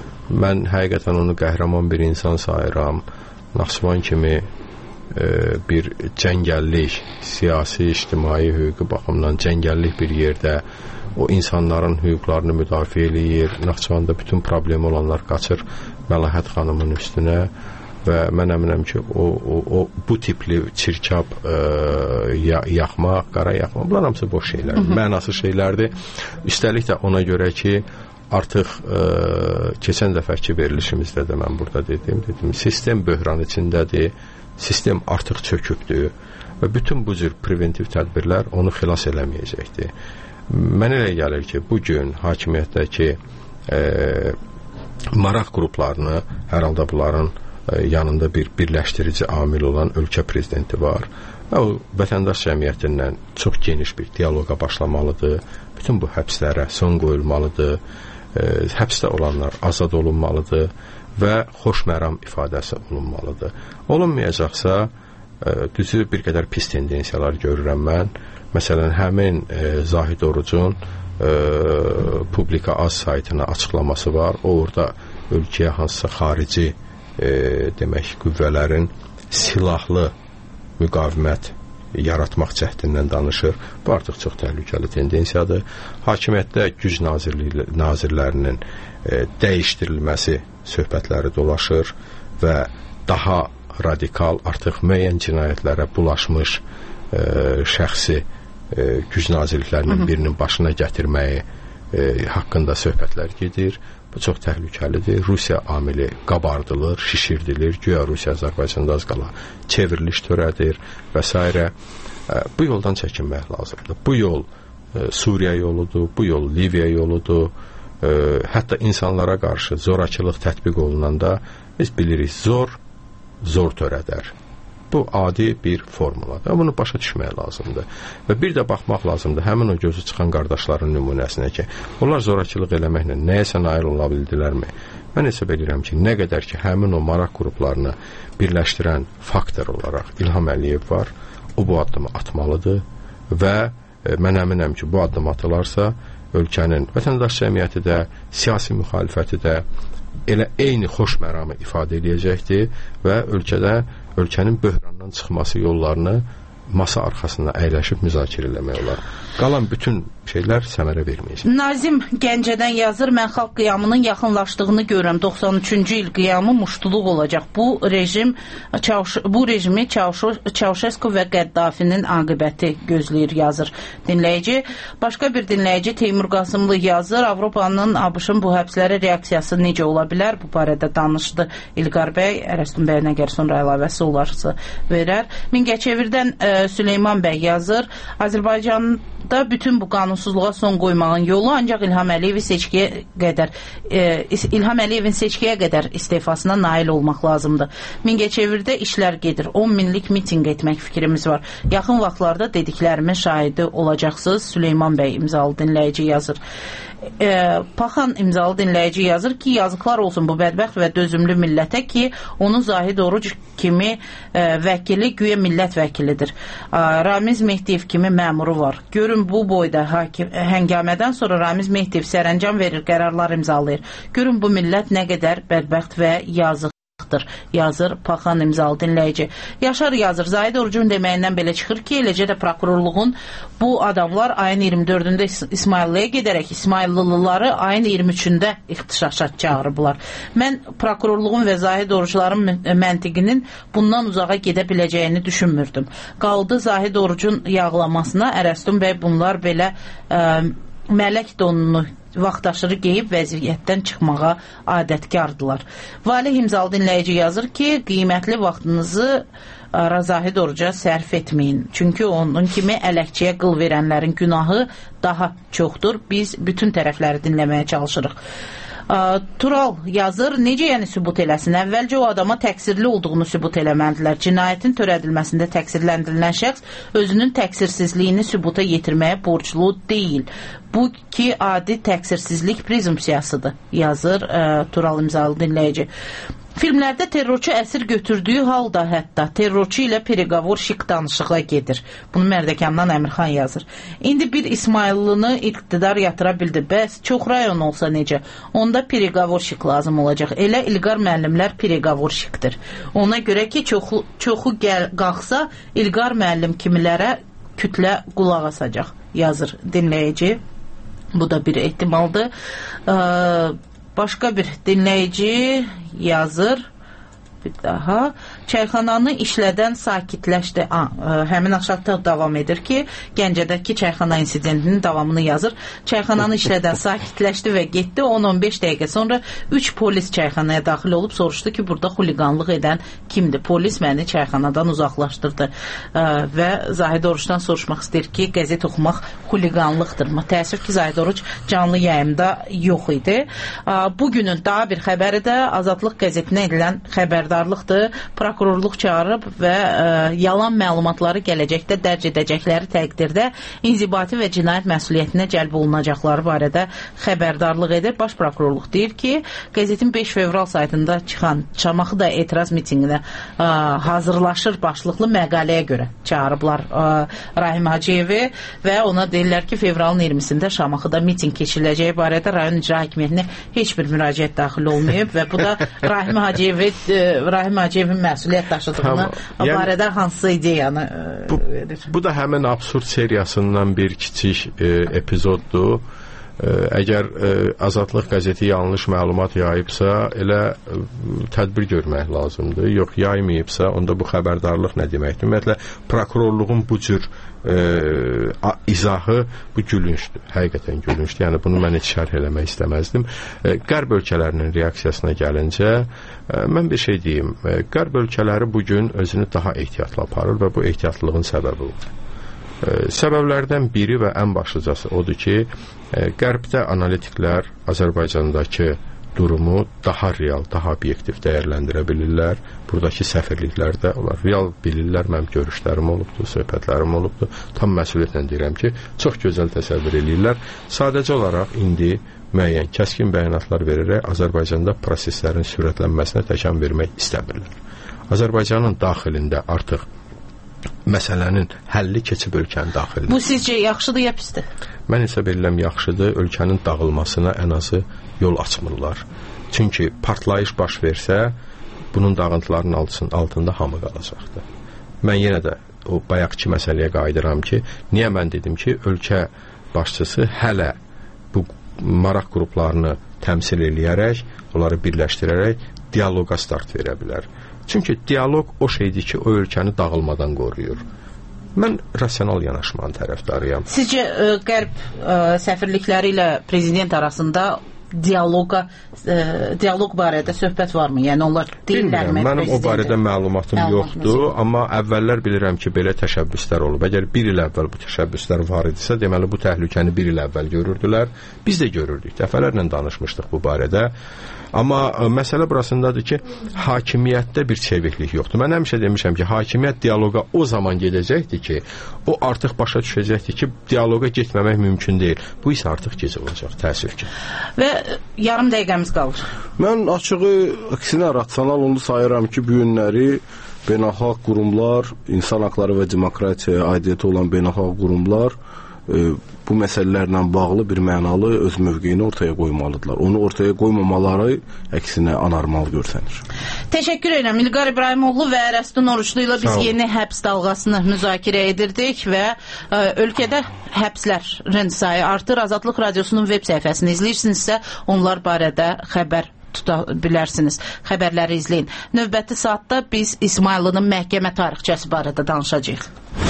Mən həqiqətən onu qəhrəman bir insan sayıram. Naxçıvan kimi e, bir cəngəllik, siyasi, ictimai hüquqi baxımdan cəngəllik bir yerdə o insanların hüquqlarını müdafiə eləyir. Naxçıvanda bütün problemi olanlar qaçır Məlahət xanımın üstünə. Və mən əminəm ki, o, o, o bu tipli çirkab e, ya, yaxmaq, qara yaxmaq, bunlar hamısı boş şeylərdir, mənasız şeylərdir. Üstəlik də ona görə ki, artıq e, keçən dəfəki verilişimizdə də mən burada dedim, dedim, sistem böhran içindədir, sistem artıq çökübdür və bütün bu cür preventiv tədbirlər onu xilas eləməyəcəkdir. Mənə elə gəlir ki, bugün hakimiyyətdəki e, maraq qruplarını, hər halda bunların yanında bir birləşdirici amil olan ölkə prezidenti var və o vətəndaş cəmiyyətindən çox geniş bir diyaloqa başlamalıdır. Bütün bu həbslərə son qoyulmalıdır. E, həbsdə olanlar azad olunmalıdır və xoşməram ifadəsi olunmalıdır. Olunmayacaqsa e, düzü bir qədər pis tendensiyalar görürəm mən. Məsələn, həmin e, Zahid Orucun e, Publika Az saytına açıqlaması var. O orada ölkəyə hansısa xarici E, demək qüvvələrin silahlı müqavimət yaratmaq cəhdindən danışır. Bu artıq çox təhlükəli tendensiyadır. Hakimiyyətdə güc nazirlərinin e, dəyişdirilməsi söhbətləri dolaşır və daha radikal, artıq müəyyən cinayətlərə bulaşmış e, şəxsi e, güc nazirliklərinin birinin başına gətirməyi e, haqqında söhbətlər gedir. Bu çox təhlükəlidir. Rusiya amili qabardılır, şişirdilir. Güya Rusiya Azərbaycanda az qala çevriliş törədir və s. Bu yoldan çəkinmək lazımdır. Bu yol e, Suriya yoludur, bu yol Liviya yoludur. E, hətta insanlara qarşı zorakılıq tətbiq olunanda biz bilirik, zor, zor törədər. Bu adi bir formuladır. Bunu başa düşmək lazımdır. Və bir də baxmaq lazımdır həmin o gözü çıxan qardaşların nümunəsinə ki, onlar zorakılıq eləməklə nəyəsə nail ola bildilərmi? Mən hesab edirəm ki, nə qədər ki, həmin o maraq qruplarını birləşdirən faktor olaraq İlham Əliyev var, o bu addımı atmalıdır və e, mən əminəm ki, bu addım atılarsa ölkənin vətəndaş cəmiyyəti də, siyasi müxalifəti də elə eyni xoş məramı ifadə edəcəkdir və ölkədə ölkənin böhrandan çıxması yollarını masa arxasında əyləşib müzakirə eləmək olar. Qalan bütün şeylər səmərə verməyəcək. Nazim Gəncədən yazır, mən xalq qiyamının yaxınlaşdığını görürəm. doxsan üçüncü il qiyamı muştuluq olacaq. Bu rejim Çavş bu rejimi Çavşesku və Qəddafinin aqibəti gözləyir, yazır dinləyici. Başqa bir dinləyici Teymur Qasımlı yazır, Avropanın, ABŞ-ın bu həbslərə reaksiyası necə ola bilər? Bu barədə danışdı İlqar bəy. Ərəstun bəy nə gəlir sonra əlavəsi olarsa verər. Mingəçevirdən e, Süleyman bəy yazır, Azərbaycan da bütün bu qanunsuzluğa son qoymağın yolu ancaq İlham Əliyevin seçkiyə qədər e, İlham Əliyevin seçkiyə qədər istefasına nail olmaq lazımdır. Mingəçevirdə işlər gedir. on minlik mitinq etmək fikrimiz var. Yaxın vaxtlarda dediklərimin şahidi olacaqsınız. Süleyman bəy imzalı dinləyici yazır. E, Paxan imzalı dinləyici yazır ki, yazıqlar olsun bu bədbəxt və dözümlü millətə ki, onun Zahid Oruc kimi e, vəkili güya millət vəkilidir. E, Ramiz Mehdiyev kimi məmuru var. Görün bu boyda hakim, həngamədən sonra Ramiz Mehdiyev sərəncam verir, qərarlar imzalayır. Görün bu millət nə qədər bədbəxt və yazıq. Yazır Paxan imzalı dinləyici. Yaşar yazır, Zahid Orucun deməyindən belə çıxır ki, eləcə də prokurorluğun bu adamlar ayın iyirmi dördündə İsmailliyə gedərək İsmaillıları ayın iyirmi üçündə ixtişaşa çağırıblar. Mən prokurorluğun və Zahid Orucların məntiqinin bundan uzağa gedə biləcəyini düşünmürdüm. Qaldı Zahid Orucun yağlamasına, Ərəstun bəy bunlar belə ə, mələk donunu vaxtaşırı geyib vəziyyətdən çıxmağa adətkardılar. Valih imzalı dinləyici yazır ki, qiymətli vaxtınızı Zahid Oruca sərf etməyin. Çünki onun kimi ələkçiyə qıl verənlərin günahı daha çoxdur. Biz bütün tərəfləri dinləməyə çalışırıq. Tural yazır, necə yəni sübut eləsin? Əvvəlcə o adama təqsirli olduğunu sübut eləməlidirlər. Cinayətin törədilməsində təqsirləndirilən şəxs özünün təqsirsizliyini sübuta yetirməyə borclu deyil. Bu ki, adi təqsirsizlik prezumpsiyasıdır, yazır ə, Tural imzalı dinləyici. Filmlərdə terrorçu əsir götürdüyü halda hətta terrorçu ilə periqavor şik danışığa gedir. Bunu Mərdəkandan Əmirxan yazır. İndi bir İsmaillını iqtidar yatıra bildi. Bəs çox rayon olsa necə? Onda periqavor şik lazım olacaq. Elə İlqar müəllimlər periqavor şikdir. Ona görə ki, çoxu, çoxu gəl, qalxsa İlqar müəllim kimilərə kütlə qulaq asacaq, yazır dinləyici. Bu da bir ehtimaldır. Ee, Başqa bir dinləyici yazır, bir daha, çayxananı işlədən sakitləşdi. A, ə, həmin aşağıda davam edir ki, Gəncədəki çayxana insidentinin davamını yazır. Çayxananı işlədən sakitləşdi və getdi. on on beş dəqiqə sonra üç polis çayxanaya daxil olub soruşdu ki, burada xuliqanlıq edən kimdir? Polis məni çayxanadan uzaqlaşdırdı. Ə, və Zahid Orucdan soruşmaq istəyir ki, qəzet oxumaq xuliqanlıqdırmı? Təəssüf ki, Zahid Oruc canlı yayımda yox idi. Ə, bugünün daha bir xəbəri də Azadlıq qəzetinə edilən xəbərdarlıqdır. Prokurorluq çağırıb və ə, yalan məlumatları gələcəkdə dərc edəcəkləri təqdirdə inzibati və cinayət məsuliyyətinə cəlb olunacaqları barədə xəbərdarlıq edir. Baş prokurorluq deyir ki, qəzetin beş fevral saytında çıxan Şamaxıda etiraz mitinginə ə, hazırlaşır başlıqlı məqaləyə görə çağırıblar ə, Rahim Hacıyevi və ona deyirlər ki, fevralın iyirmisində Şamaxıda miting keçiriləcəyi barədə rayon icra hakimiyyətinə heç bir müraciət daxil olmayıb və bu da Rahim Hacıyevi Rahim Hacıyevin məsuliyyət daşıdığını tamam. Yəni, barədə hansı ideyanı e, bu, verir? Bu da həmin absurd seriyasından bir kiçik e, epizoddur. E, əgər e, Azadlıq qəzeti yanlış məlumat yayıbsa, elə e, tədbir görmək lazımdır. Yox, yaymayıbsa, onda bu xəbərdarlıq nə deməkdir? Ümumiyyətlə, prokurorluğun bu cür e, izahı bu gülüncdür. Həqiqətən gülüncdür. Yəni, bunu mən heç şərh eləmək istəməzdim. E, Qərb ölkələrinin reaksiyasına gəlincə, e, mən bir şey deyim. E, Qərb ölkələri bugün özünü daha ehtiyatla aparır və bu ehtiyatlığın səbəbi olur. E, səbəblərdən biri və ən başlıcası odur ki, e, Qərbdə analitiklər Azərbaycandakı durumu daha real, daha obyektiv dəyərləndirə bilirlər. Buradakı səfirliklərdə onlar real bilirlər. Mənim görüşlərim olubdur, söhbətlərim olubdur. Tam məsuliyyətlə deyirəm ki, çox gözəl təsəvvür edirlər. Sadəcə olaraq indi müəyyən kəskin bəyanatlar verərək Azərbaycanda proseslərin sürətlənməsinə təkan vermək istəmirlər. Azərbaycanın daxilində artıq məsələnin həlli keçib ölkənin daxilində. Bu sizcə yaxşıdır ya pisdir? Mən hesab edirəm yaxşıdır. Ölkənin dağılmasına ən azı yol açmırlar. Çünki partlayış baş versə, bunun dağıntılarının altında hamı qalacaqdır. Mən yenə də o bayaqki məsələyə qayıdıram ki, niyə mən dedim ki, ölkə başçısı hələ bu maraq qruplarını təmsil eləyərək, onları birləşdirərək dialoqa start verə bilər. Çünki dialoq o şeydir ki, o ölkəni dağılmadan qoruyur. Mən rasional yanaşmanın tərəfdarıyam. Sizcə ə, Qərb ə, səfirlikləri ilə prezident arasında dialoqa e, dialoq barədə söhbət varmı? Yəni onlar deyirlərmi? Mənim o barədə məlumatım yoxdur, amma əvvəllər bilirəm ki, belə təşəbbüslər olub. Əgər bir il əvvəl bu təşəbbüslər var idisə, deməli bu təhlükəni bir il əvvəl görürdülər. Biz də görürdük. Dəfələrlə danışmışdıq bu barədə. Amma ə, məsələ burasındadır ki, hakimiyyətdə bir çeviklik yoxdur. Mən həmişə demişəm ki, hakimiyyət dialoqa o zaman gedəcəkdir ki, o artıq başa düşəcəkdir ki, dialoqa getməmək mümkün deyil. Bu isə artıq gec olacaq, təəssüf ki. Və yarım dəqiqəmiz qalır. Mən açığı, əksinə rasional onu sayıram ki, bu günləri beynəlxalq qurumlar, insan haqları və demokratiyaya aidiyyəti olan beynəlxalq qurumlar e, bu məsələlərlə bağlı bir mənalı öz mövqeyini ortaya qoymalıdırlar. Onu ortaya qoymamaları əksinə anormal görsənir. Təşəkkür edirəm. İlqar İbrahimoğlu və Ərəstun Oruçlu ilə biz yeni həbs dalğasını müzakirə edirdik və ə, ölkədə həbslərin sayı artır. Azadlıq Radiosunun web səhifəsini izləyirsinizsə, onlar barədə xəbər tuta bilərsiniz. Xəbərləri izləyin. Növbəti saatda biz İsmailinin məhkəmə tarixçəsi barədə danışacağıq.